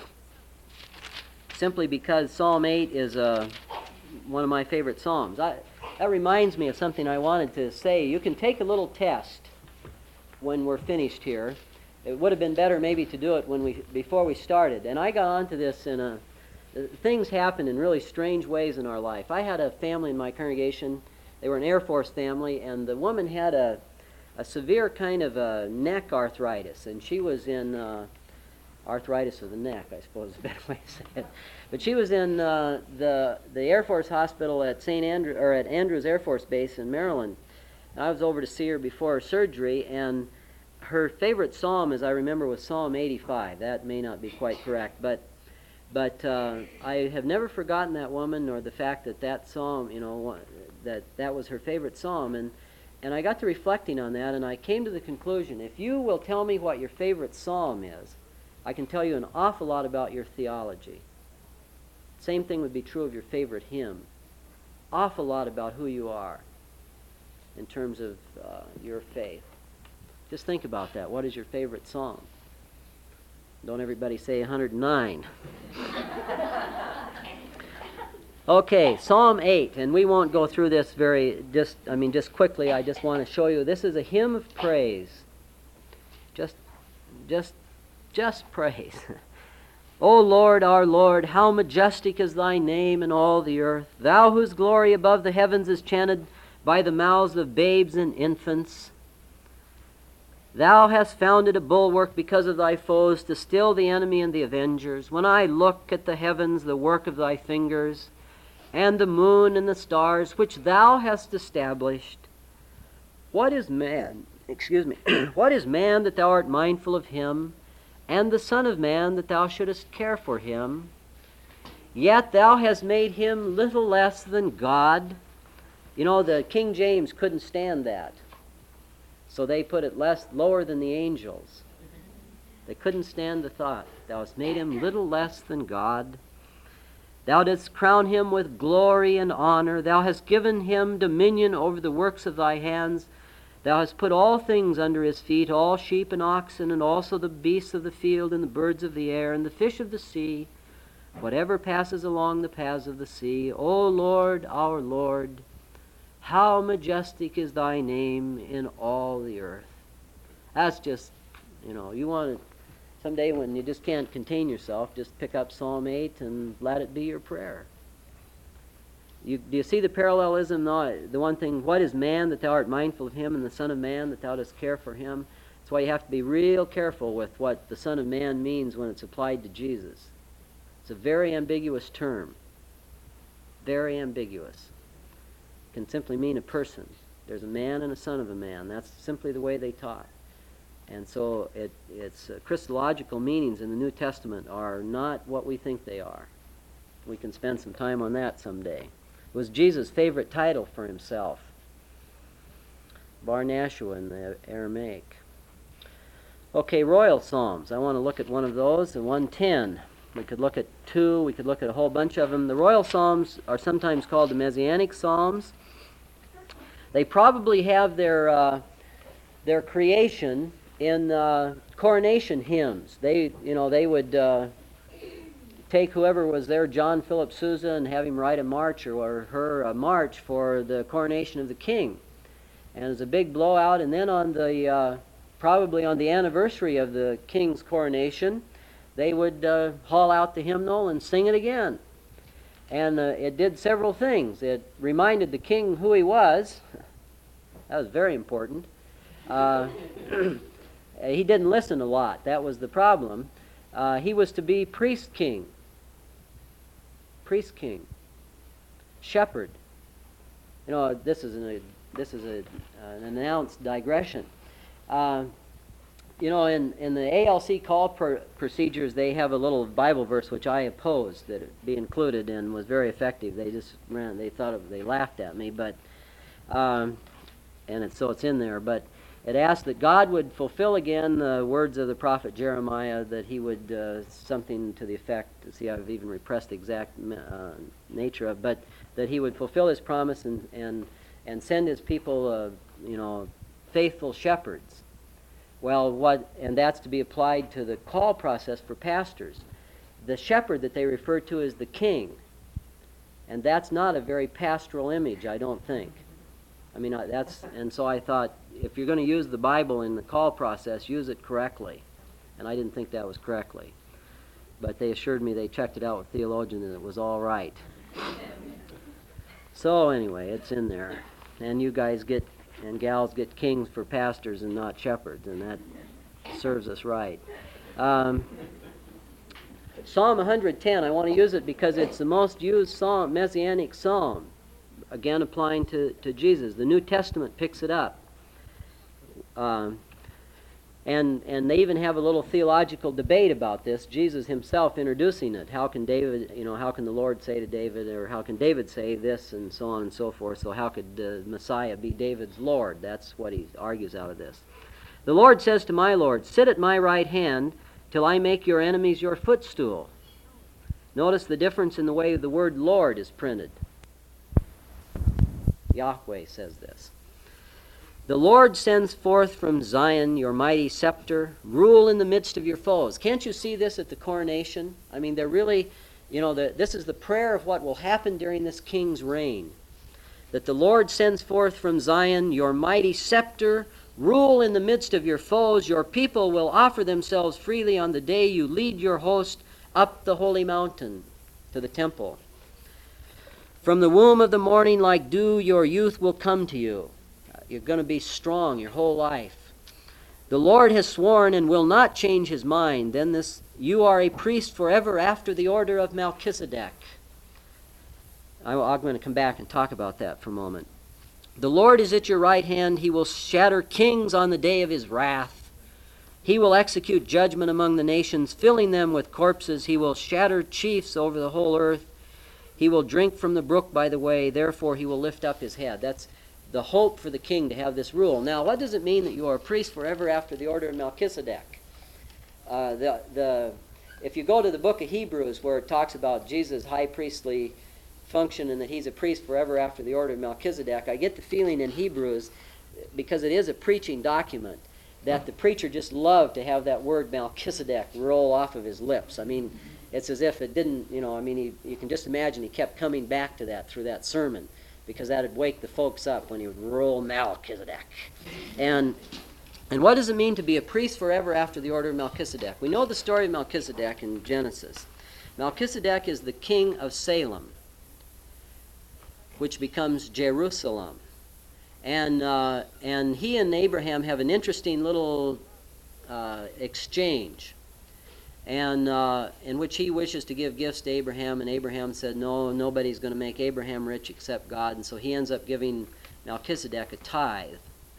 simply because Psalm eight is a... one of my favorite psalms. I, that reminds me of something I wanted to say. You can take a little test when we're finished here. It would have been better maybe to do it when we before we started. And I got onto this in a... Things happen in really strange ways in our life. I had a family in my congregation. They were an Air Force family, and the woman had a, a severe kind of a neck arthritis, and she was in... Uh, arthritis of the neck, I suppose is a better way to say it. But she was in uh, the the Air Force Hospital at Saint Andrew or at Andrews Air Force Base in Maryland. And I was over to see her before her surgery, and her favorite psalm, as I remember, was Psalm eighty-five. That may not be quite correct, but but uh, I have never forgotten that woman, nor the fact that that psalm, you know, that that was her favorite psalm. And and I got to reflecting on that, and I came to the conclusion: if you will tell me what your favorite psalm is, I can tell you an awful lot about your theology. Same thing would be true of your favorite hymn. Awful lot about who you are in terms of uh, your faith. Just think about that. What is your favorite psalm? Don't everybody say one hundred nine. Okay, Psalm eight, and we won't go through this very, just, I mean, just quickly. I just want to show you, this is a hymn of praise. Just, just, just praise. O Lord, our Lord, how majestic is thy name in all the earth, thou whose glory above the heavens is chanted by the mouths of babes and infants. Thou hast founded a bulwark because of thy foes, to still the enemy and the avengers. When I look at the heavens, the work of thy fingers, and the moon and the stars, which thou hast established, what is man, excuse me, what is man that thou art mindful of him, and the Son of Man that thou shouldest care for him? Yet thou hast made him little less than God. You know, the King James couldn't stand that. So they put it less, lower than the angels. They couldn't stand the thought. Thou hast made him little less than God. Thou didst crown him with glory and honor. Thou hast given him dominion over the works of thy hands. Thou hast put all things under his feet, all sheep and oxen, and also the beasts of the field, and the birds of the air, and the fish of the sea, whatever passes along the paths of the sea. O Lord, our Lord, how majestic is thy name in all the earth. That's just, you know, you want to, someday when you just can't contain yourself, just pick up Psalm eight and let it be your prayer. You, do you see the parallelism? No, the one thing, what is man that thou art mindful of him, and the Son of Man that thou dost care for him? That's why you have to be real careful with what the Son of Man means when it's applied to Jesus. It's a very ambiguous term. Very ambiguous. It can simply mean a person. There's a man and a son of a man. That's simply the way they taught. And so it, its uh, Christological meanings in the New Testament are not what we think they are. We can spend some time on that someday. It was Jesus' favorite title for himself. Bar Nashua in the Aramaic. Okay, royal psalms. I want to look at one of those, the one ten. We could look at two, we could look at a whole bunch of them. The royal psalms are sometimes called the Messianic psalms. They probably have their uh, their creation in uh, coronation hymns. They, you know, they would uh, take whoever was there, John Philip Sousa, and have him write a march or, or her a march for the coronation of the king. And it's a big blowout. And then on the uh, probably on the anniversary of the king's coronation, they would uh, haul out the hymnal and sing it again. And uh, it did several things. It reminded the king who he was. That was very important. Uh, he didn't listen a lot. That was the problem. Uh, he was to be priest king. Priest king. Shepherd. You know, this is an, this is a, an announced digression. Uh, You know, in, in the A L C call pr- procedures, they have a little Bible verse which I opposed that it be included and was very effective. They just ran, they thought of, they laughed at me, but, um, and it, so it's in there. But it asked that God would fulfill again the words of the prophet Jeremiah, that he would, uh, something to the effect, see, I've even repressed the exact uh, nature of, but that he would fulfill his promise and, and, and send his people, uh, you know, faithful shepherds. Well, what, and that's to be applied to the call process for pastors. The shepherd that they refer to is the king. And that's not a very pastoral image, I don't think. I mean, that's, and so I thought, if you're going to use the Bible in the call process, use it correctly. And I didn't think that was correctly. But they assured me they checked it out with theologians and it was all right. So anyway, it's in there. And you guys get and gals get kings for pastors and not shepherds, and that serves us right. Um, Psalm one ten, I want to use it because it's the most used psalm, messianic psalm, again applying to, to Jesus. The New Testament picks it up. Um, and and they even have a little theological debate about this, Jesus himself introducing it. How can David, you know, how can the Lord say to David, or how can David say this, and so on and so forth. So how could the Messiah be David's Lord? That's what he argues out of this. The Lord says to my Lord, sit at my right hand till I make your enemies your footstool. Notice the difference in the way the word Lord is printed. Yahweh says this. The Lord sends forth from Zion your mighty scepter, rule in the midst of your foes. Can't you see this at the coronation? I mean, they're really, you know, the, this is the prayer of what will happen during this king's reign. That the Lord sends forth from Zion your mighty scepter, rule in the midst of your foes. Your people will offer themselves freely on the day you lead your host up the holy mountain to the temple. From the womb of the morning like dew, your youth will come to you. You're going to be strong your whole life. The Lord has sworn and will not change his mind. Then this, you are a priest forever after the order of Melchizedek. I, I'm going to come back and talk about that for a moment. The Lord is at your right hand. He will shatter kings on the day of his wrath. He will execute judgment among the nations, filling them with corpses. He will shatter chiefs over the whole earth. He will drink from the brook by the way. Therefore he will lift up his head. That's the hope for the king to have this rule. Now, what does it mean that you are a priest forever after the order of Melchizedek? Uh, the, the, if you go to the book of Hebrews, where it talks about Jesus' high priestly function and that he's a priest forever after the order of Melchizedek, I get the feeling in Hebrews, because it is a preaching document, that the preacher just loved to have that word Melchizedek roll off of his lips. I mean, it's as if it didn't, you know, I mean, he, you can just imagine he kept coming back to that through that sermon, because that would wake the folks up when he would roll Melchizedek. And and what does it mean to be a priest forever after the order of Melchizedek? We know the story of Melchizedek in Genesis. Melchizedek is the king of Salem, which becomes Jerusalem. And uh, and he and Abraham have an interesting little uh, exchange, and uh, in which he wishes to give gifts to Abraham, and Abraham said, no, nobody's going to make Abraham rich except God, and so he ends up giving Melchizedek a tithe.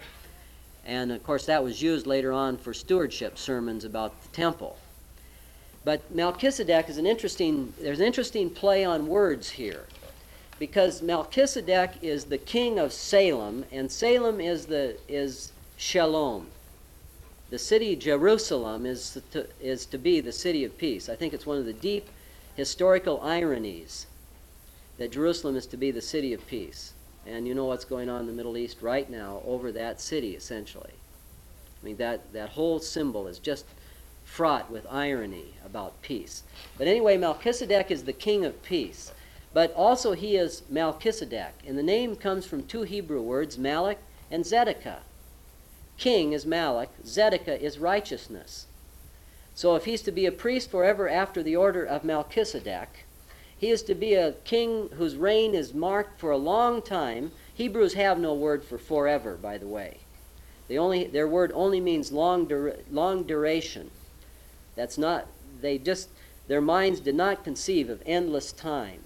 And of course that was used later on for stewardship sermons about the temple. But Melchizedek is an interesting, there's an interesting play on words here, because Melchizedek is the king of Salem, and Salem is the is Shalom. The city Jerusalem is to, is to be the city of peace. I think it's one of the deep historical ironies that Jerusalem is to be the city of peace. And you know what's going on in the Middle East right now over that city, essentially. I mean, that, that whole symbol is just fraught with irony about peace. But anyway, Melchizedek is the king of peace. But also he is Melchizedek. And the name comes from two Hebrew words, Malach and Zedekiah. King is Malach, Zedekiah is righteousness. So if he's to be a priest forever after the order of Melchizedek, he is to be a king whose reign is marked for a long time. Hebrews have no word for forever, by the way. They only, their word only means long, dura- long duration. That's not, they just, their minds did not conceive of endless time.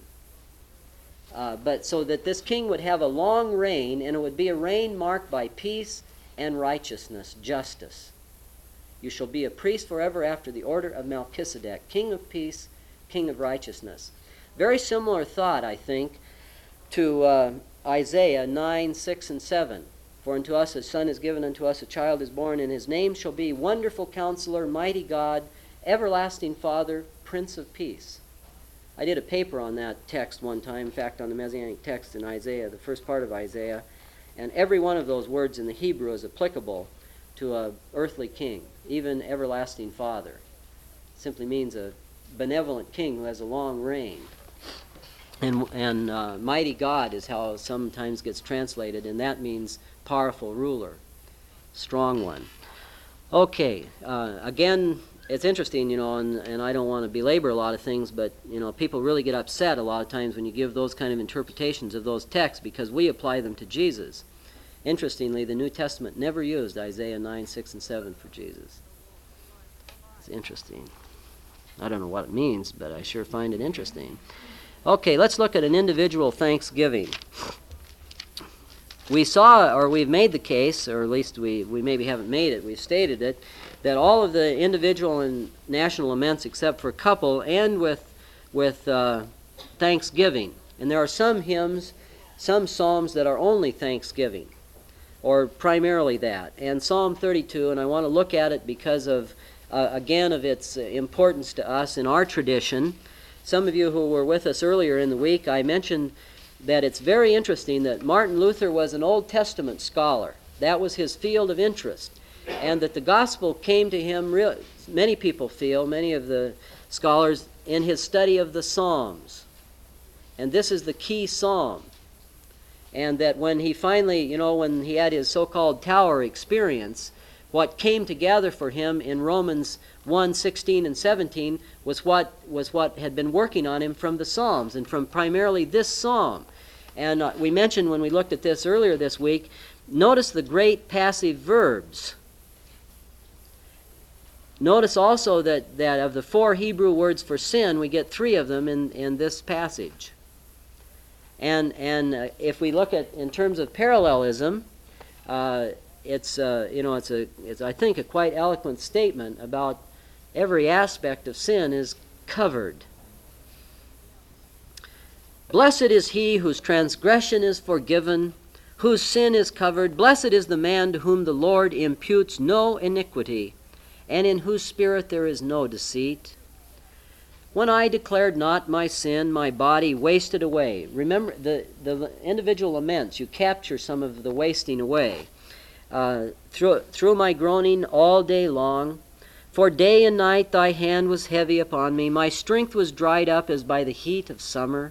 Uh, but so that this king would have a long reign, and it would be a reign marked by peace and righteousness, justice. You shall be a priest forever after the order of Melchizedek, king of peace, king of righteousness. Very similar thought, I think, to uh, Isaiah nine, six, and seven. For unto us a son is given, unto us a child is born, and his name shall be Wonderful Counselor, Mighty God, Everlasting Father, Prince of Peace. I did a paper on that text one time, in fact, on the Messianic text in Isaiah, the first part of Isaiah, and every one of those words in the Hebrew is applicable to a earthly king, even Everlasting Father. It simply means a benevolent king who has a long reign. And, and uh, Mighty God is how it sometimes gets translated, and that means powerful ruler, strong one. Okay, uh, again, it's interesting, you know, and, and I don't want to belabor a lot of things, but, you know, people really get upset a lot of times when you give those kind of interpretations of those texts because we apply them to Jesus. Interestingly, the New Testament never used Isaiah nine, six, and seven for Jesus. It's interesting. I don't know what it means, but I sure find it interesting. Okay, let's look at an individual thanksgiving. We saw, or we've made the case, or at least we, we maybe haven't made it, we've stated it, that all of the individual and national laments, except for a couple, end with, with uh, thanksgiving. And there are some hymns, some psalms that are only thanksgiving, or primarily that. And Psalm thirty-two, and I want to look at it because of, uh, again, of its importance to us in our tradition. Some of you who were with us earlier in the week, I mentioned that it's very interesting that Martin Luther was an Old Testament scholar. That was his field of interest. And that the gospel came to him, real, many people feel, many of the scholars, in his study of the Psalms. And this is the key psalm. And that when he finally, you know, when he had his so-called tower experience, what came together for him in Romans one, sixteen and seventeen was what was what had been working on him from the Psalms, and from primarily this psalm. And uh, we mentioned when we looked at this earlier this week, notice the great passive verbs. Notice also that, that of the four Hebrew words for sin, we get three of them in, in this passage. And and uh, if we look at in terms of parallelism, uh, it's uh, you know it's a it's I think a quite eloquent statement about every aspect of sin is covered. Blessed is he whose transgression is forgiven, whose sin is covered. Blessed is the man to whom the Lord imputes no iniquity, and in whose spirit there is no deceit. When I declared not my sin, my body wasted away. Remember, the, the individual laments, you capture some of the wasting away. Uh, through, through my groaning all day long, For day and night thy hand was heavy upon me. My strength was dried up as by the heat of summer.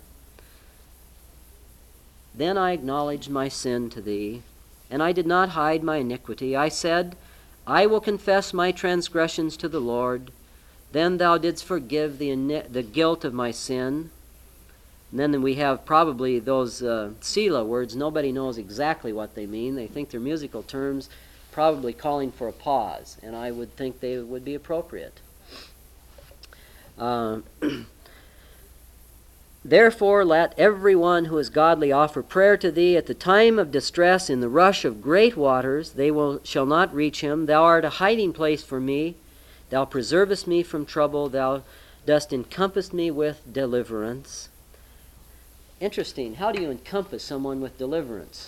Then I acknowledged my sin to thee, and I did not hide my iniquity. I said, I will confess my transgressions to the Lord. Then thou didst forgive the, the guilt of my sin. And then we have probably those uh, Selah words. Nobody knows exactly what they mean. They think they're musical terms, probably calling for a pause, and I would think they would be appropriate. Uh, Therefore let every one who is godly offer prayer to thee at the time of distress, in the rush of great waters. They will shall not reach him. Thou art a hiding place for me. Thou preservest me from trouble. Thou dost encompass me with deliverance. Interesting. How do you encompass someone with deliverance?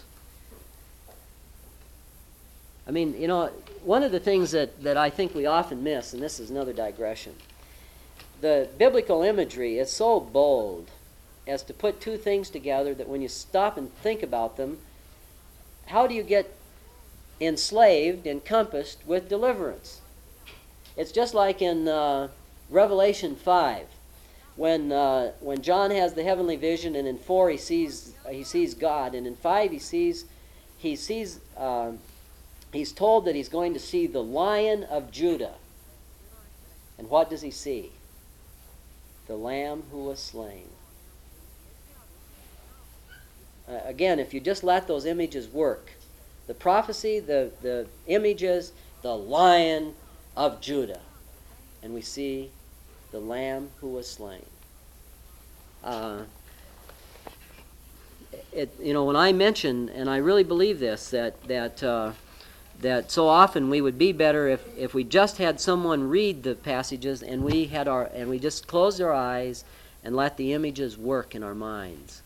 I mean, you know, one of the things that, that I think we often miss, and this is another digression, the biblical imagery is so bold as to put two things together that when you stop and think about them, how do you get enslaved, encompassed with deliverance? It's just like in uh, Revelation five, when uh, when John has the heavenly vision, and in four he sees he sees God, and in five he sees he sees uh, he's told that he's going to see the Lion of Judah. And what does he see? The Lamb who was slain. Uh, again, if you just let those images work, the prophecy, the, the images, the Lion of Judah, and we see the Lamb who was slain. Uh, it, you know, when I mention, and I really believe this, that that uh, that so often we would be better if, if we just had someone read the passages and we had our and we just closed our eyes and let the images work in our minds.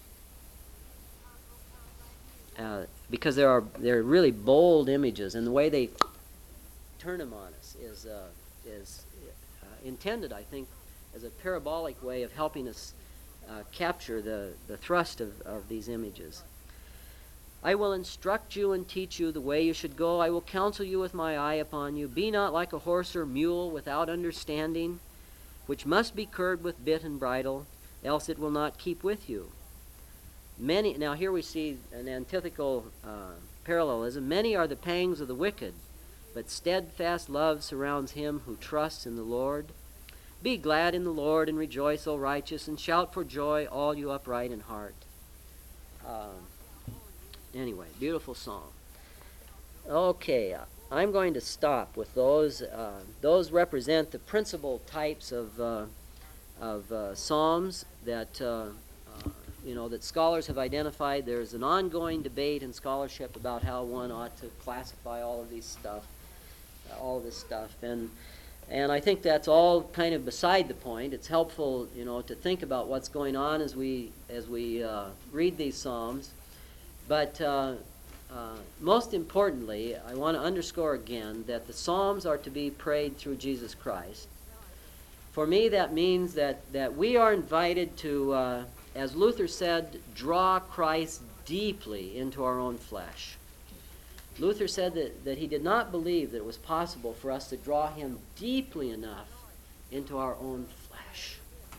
Uh, because there are they're really bold images, and the way they turn them on us is uh, is uh, intended, I think, as a parabolic way of helping us uh, capture the, the thrust of, of these images. I will instruct you and teach you the way you should go. I will counsel you with my eye upon you. Be not like a horse or mule without understanding, which must be curbed with bit and bridle, else it will not keep with you. Many, now here we see an antithetical uh, parallelism. Many are the pangs of the wicked, but steadfast love surrounds him who trusts in the Lord. Be glad in the Lord and rejoice, O righteous, and shout for joy, all you upright in heart. Um, anyway, beautiful song. Okay, I'm going to stop with those. Uh, those represent the principal types of uh, of uh, psalms that. Uh, you know, that scholars have identified. There's an ongoing debate in scholarship about how one ought to classify all of these stuff, all of this stuff, and and I think that's all kind of beside the point. It's helpful, you know, to think about what's going on as we as we uh, read these psalms, but uh, uh, most importantly, I want to underscore again that the psalms are to be prayed through Jesus Christ. For me, that means that that we are invited to. Uh, As Luther said, draw Christ deeply into our own flesh. Luther said that, that he did not believe that it was possible for us to draw him deeply enough into our own flesh.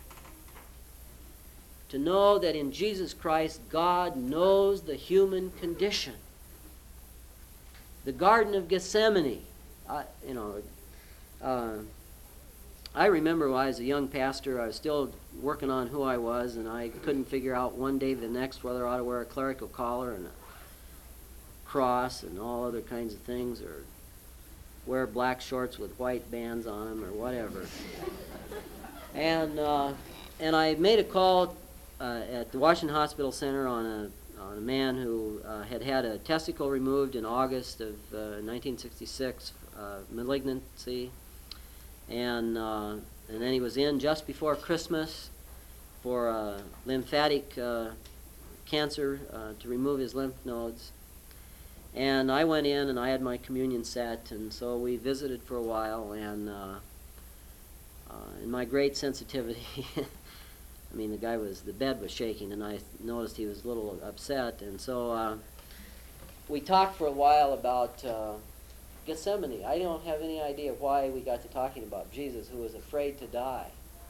To know that in Jesus Christ, God knows the human condition. The Garden of Gethsemane, uh, you know, uh, I remember when I was a young pastor, I was still working on who I was, and I couldn't figure out one day to the next whether I ought to wear a clerical collar and a cross and all other kinds of things, or wear black shorts with white bands on them, or whatever. and uh, and I made a call uh, at the Washington Hospital Center on a on a man who uh, had had a testicle removed in August of uh, nineteen sixty-six, uh, malignancy. And uh, and then he was in just before Christmas for uh, lymphatic uh, cancer uh, to remove his lymph nodes. And I went in and I had my communion set, and so we visited for a while. And uh, uh, in my great sensitivity, I mean, the guy was the bed was shaking, and I noticed he was a little upset. And so uh, we talked for a while about. Uh, Gethsemane. I don't have any idea why we got to talking about Jesus, who was afraid to die.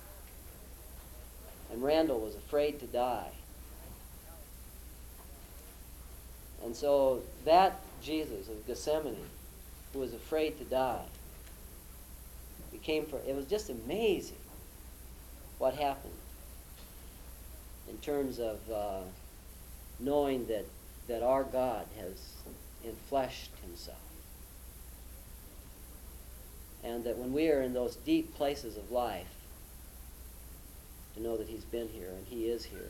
And Randall was afraid to die. And so that Jesus of Gethsemane, who was afraid to die, became for it was just amazing what happened in terms of uh, knowing that that our God has enfleshed himself. And that when we are in those deep places of life, to know that he's been here and he is here.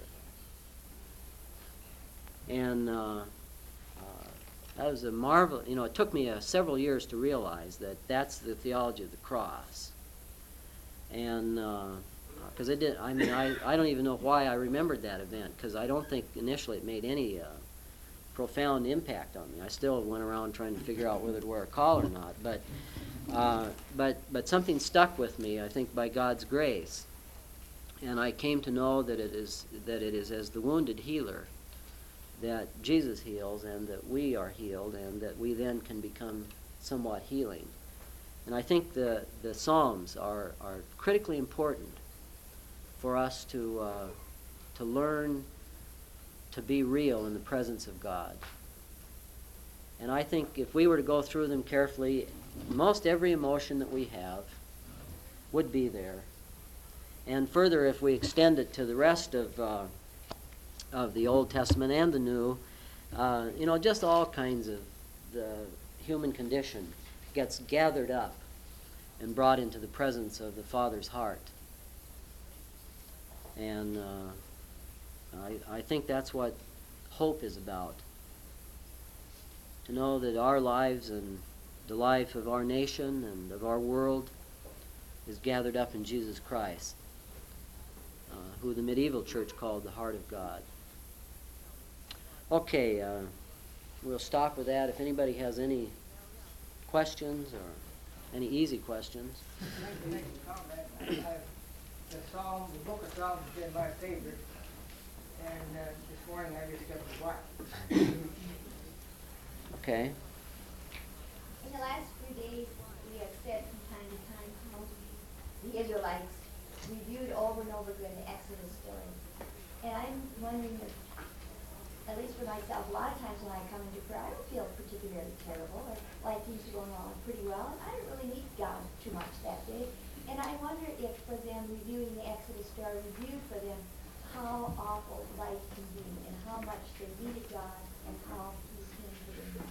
And uh, uh, that was a marvel. You know, it took me uh, several years to realize that that's the theology of the cross. And because uh, it did, I mean, I, I don't even know why I remembered that event, because I don't think initially it made any uh, profound impact on me. I still went around trying to figure out whether to wear a collar or not. But uh, but but something stuck with me, I think, by God's grace. And I came to know that it is that it is as the wounded healer that Jesus heals, and that we are healed, and that we then can become somewhat healing. And I think the, the Psalms are, are critically important for us to uh, to learn to be real in the presence of God. And I think if we were to go through them carefully, most every emotion that we have would be there. And further, if we extend it to the rest of uh, of the Old Testament and the New, uh, you know, just all kinds of the human condition gets gathered up and brought into the presence of the Father's heart. And uh, I, I think that's what hope is about. To know that our lives and the life of our nation and of our world is gathered up in Jesus Christ, uh, who the medieval church called the heart of God. Okay, uh, we'll stop with that. If anybody has any questions or any easy questions. I'd like to make a comment. I- The Psalm, the book of Psalms has been my favorite, and uh, this morning I just got the watch. Okay. In the last few days, we have said from time to time how the Israelites reviewed over and over again the Exodus story. And I'm wondering if, at least for myself, a lot of times when I come into prayer, I don't feel particularly terrible. I, like things are going along pretty well, and I don't really need God too much that day. And I wonder if for them reviewing the Exodus story reviewed for them how awful life can be and how much they needed God and how he came to them.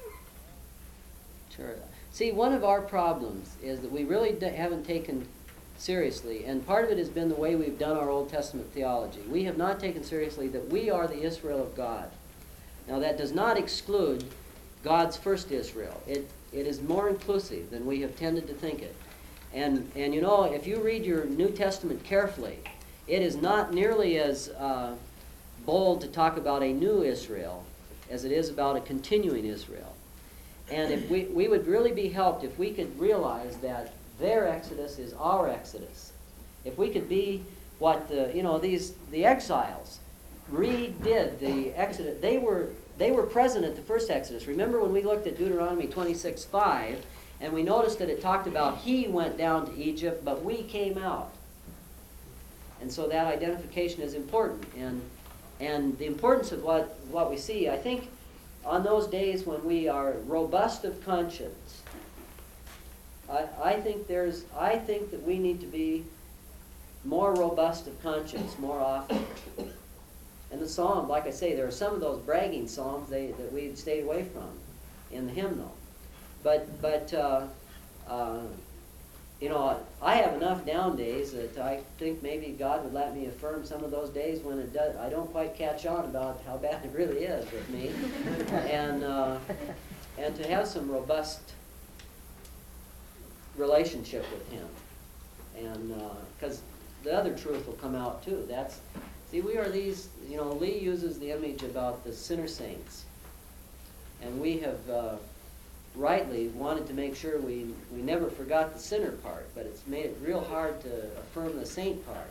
Sure. See, one of our problems is that we really d- haven't taken seriously, and part of it has been the way we've done our Old Testament theology. We have not taken seriously that we are the Israel of God. Now, that does not exclude God's first Israel. It it is more inclusive than we have tended to think it. And and you know, if you read your New Testament carefully, it is not nearly as uh, bold to talk about a new Israel as it is about a continuing Israel. And if we, we would really be helped if we could realize that their Exodus is our Exodus. If we could be what the, you know, these the exiles redid the Exodus. They were they were present at the first Exodus. Remember when we looked at Deuteronomy twenty-six five, and we noticed that it talked about he went down to Egypt, but we came out. And so that identification is important. And and the importance of what, what we see, I think, on those days when we are robust of conscience, I, I think there's I think that we need to be more robust of conscience more often. And the psalm, like I say, there are some of those bragging psalms they, that we've stayed away from in the hymnal. But but uh, uh, you know, I have enough down days that I think maybe God would let me affirm some of those days when it does. I don't quite catch on about how bad it really is with me, and uh, and to have some robust relationship with Him, and because uh, the other truth will come out too. That's see, we are these. You know, Lee uses the image about the sinner saints, and we have. Uh, rightly wanted to make sure we, we never forgot the sinner part, but it's made it real hard to affirm the saint part,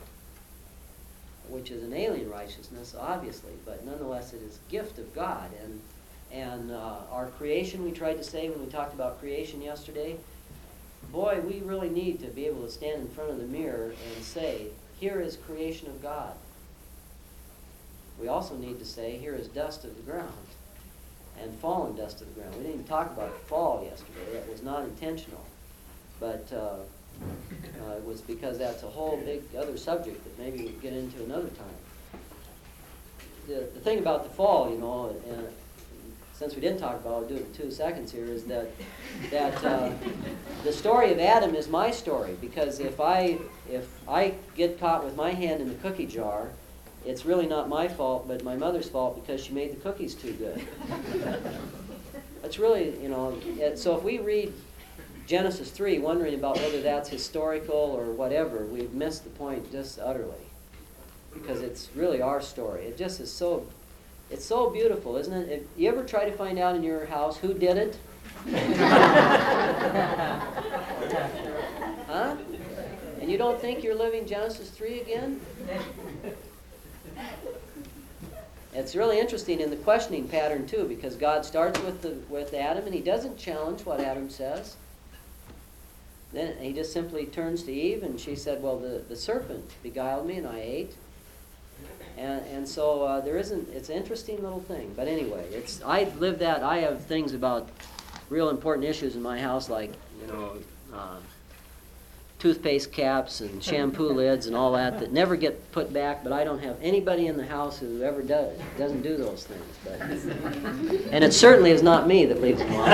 which is an alien righteousness, obviously, but nonetheless it is a gift of God, and And uh, our creation, we tried to say when we talked about creation yesterday, boy, we really need to be able to stand in front of the mirror and say, here is creation of God. We also need to say, here is dust of the ground and fallen dust of the ground. We didn't even talk about fall yesterday. That was not intentional. But uh, uh, it was because that's a whole big other subject that maybe we'll get into another time. The, the thing about the fall, you know, and since we didn't talk about it, I'll do it in two seconds here, is that that uh, the story of Adam is my story. Because if I if I get caught with my hand in the cookie jar, it's really not my fault, but my mother's fault because she made the cookies too good. That's really, you know, it, so if we read Genesis three wondering about whether that's historical or whatever, we've missed the point just utterly. Because it's really our story. It just is so, it's so beautiful, isn't it? If you ever try to find out in your house who did it? Huh? And you don't think you're living Genesis three again? It's really interesting in the questioning pattern too, because God starts with the with Adam and he doesn't challenge what Adam says. Then he just simply turns to Eve and she said, well, the, the serpent beguiled me and I ate. And and so uh, there isn't, it's an interesting little thing. But anyway, it's I live that, I have things about real important issues in my house like, you know, uh, toothpaste caps and shampoo lids and all that that never get put back, but I don't have anybody in the house who ever does, doesn't do those things. But, and it certainly is not me that leaves them on.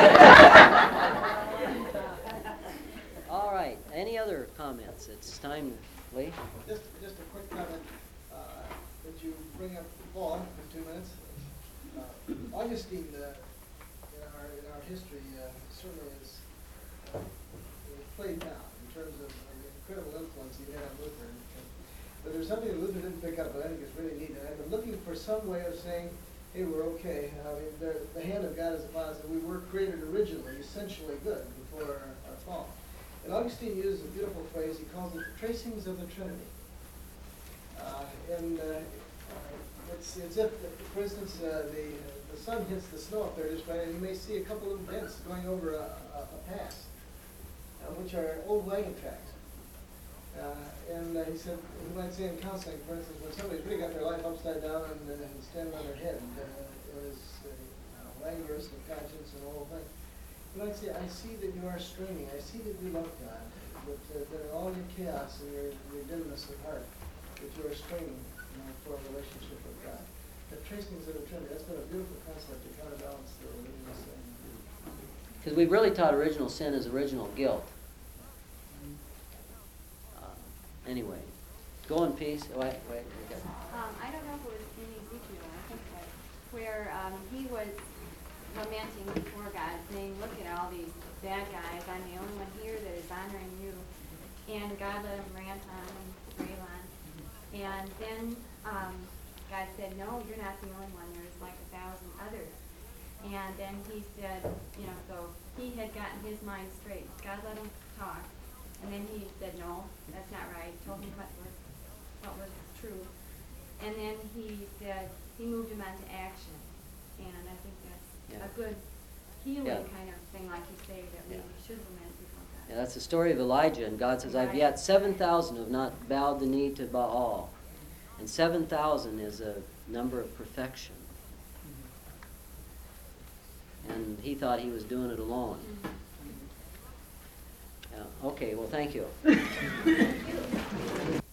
All right, any other comments? It's time, Lee. Just, just a quick comment. Uh, that you bring up Paul for two minutes. Uh, Augustine, uh, in our in our history, uh, certainly is uh, played down in terms of uh, the incredible influence he had on Luther. And, and, but there's something that Luther didn't pick up that I think is really neat. And I've been looking for some way of saying, hey, we're okay. I mean, the, the hand of God is upon us, and we were created originally, essentially good before our, our fall. And Augustine uses a beautiful phrase. He calls it the tracings of the Trinity. Uh, and uh, it's, it's if, for instance, uh, the the sun hits the snow up there just right, and you may see a couple of dents going over a, a, a pass, uh, which are old wagon tracks. Uh, and uh, he said, he might say in counseling, for instance, when somebody's really got their life upside down and, uh, and standing on their head, and uh, it is uh, languorous and conscience and the whole thing. He might say, I see that you are straining. I see that you love God, that, uh, that in all your chaos and your, your dimness of heart, that you are straining, you know, for a relationship with God. The tracings of the Trinity, that's been a beautiful concept to counterbalance the religious thing. Because we've really taught original sin as original guilt. Uh, anyway, go in peace. Wait, wait. Okay. Um, I don't know if it was in Ezekiel, I think that, where um, he was lamenting before God, saying, look at all these bad guys, I'm the only one here that is honoring you. And God let him rant on and rail on. And then um, God said, no, you're not the only one, there's like a thousand others. And then he said, you know, so he had gotten his mind straight. God let him talk. And then he said, no, that's not right. Told him what was, what was true. And then he said, he moved him on to action. And I think that's Yeah. a good healing Yeah. kind of thing, like you say, that we Yeah. should lament before God. Yeah, that's the story of Elijah, and God says, I've Right. yet seven thousand who have not bowed the knee to Baal. And seven thousand is a number of perfection. And he thought he was doing it alone. Mhm. Yeah. Okay, well, thank you.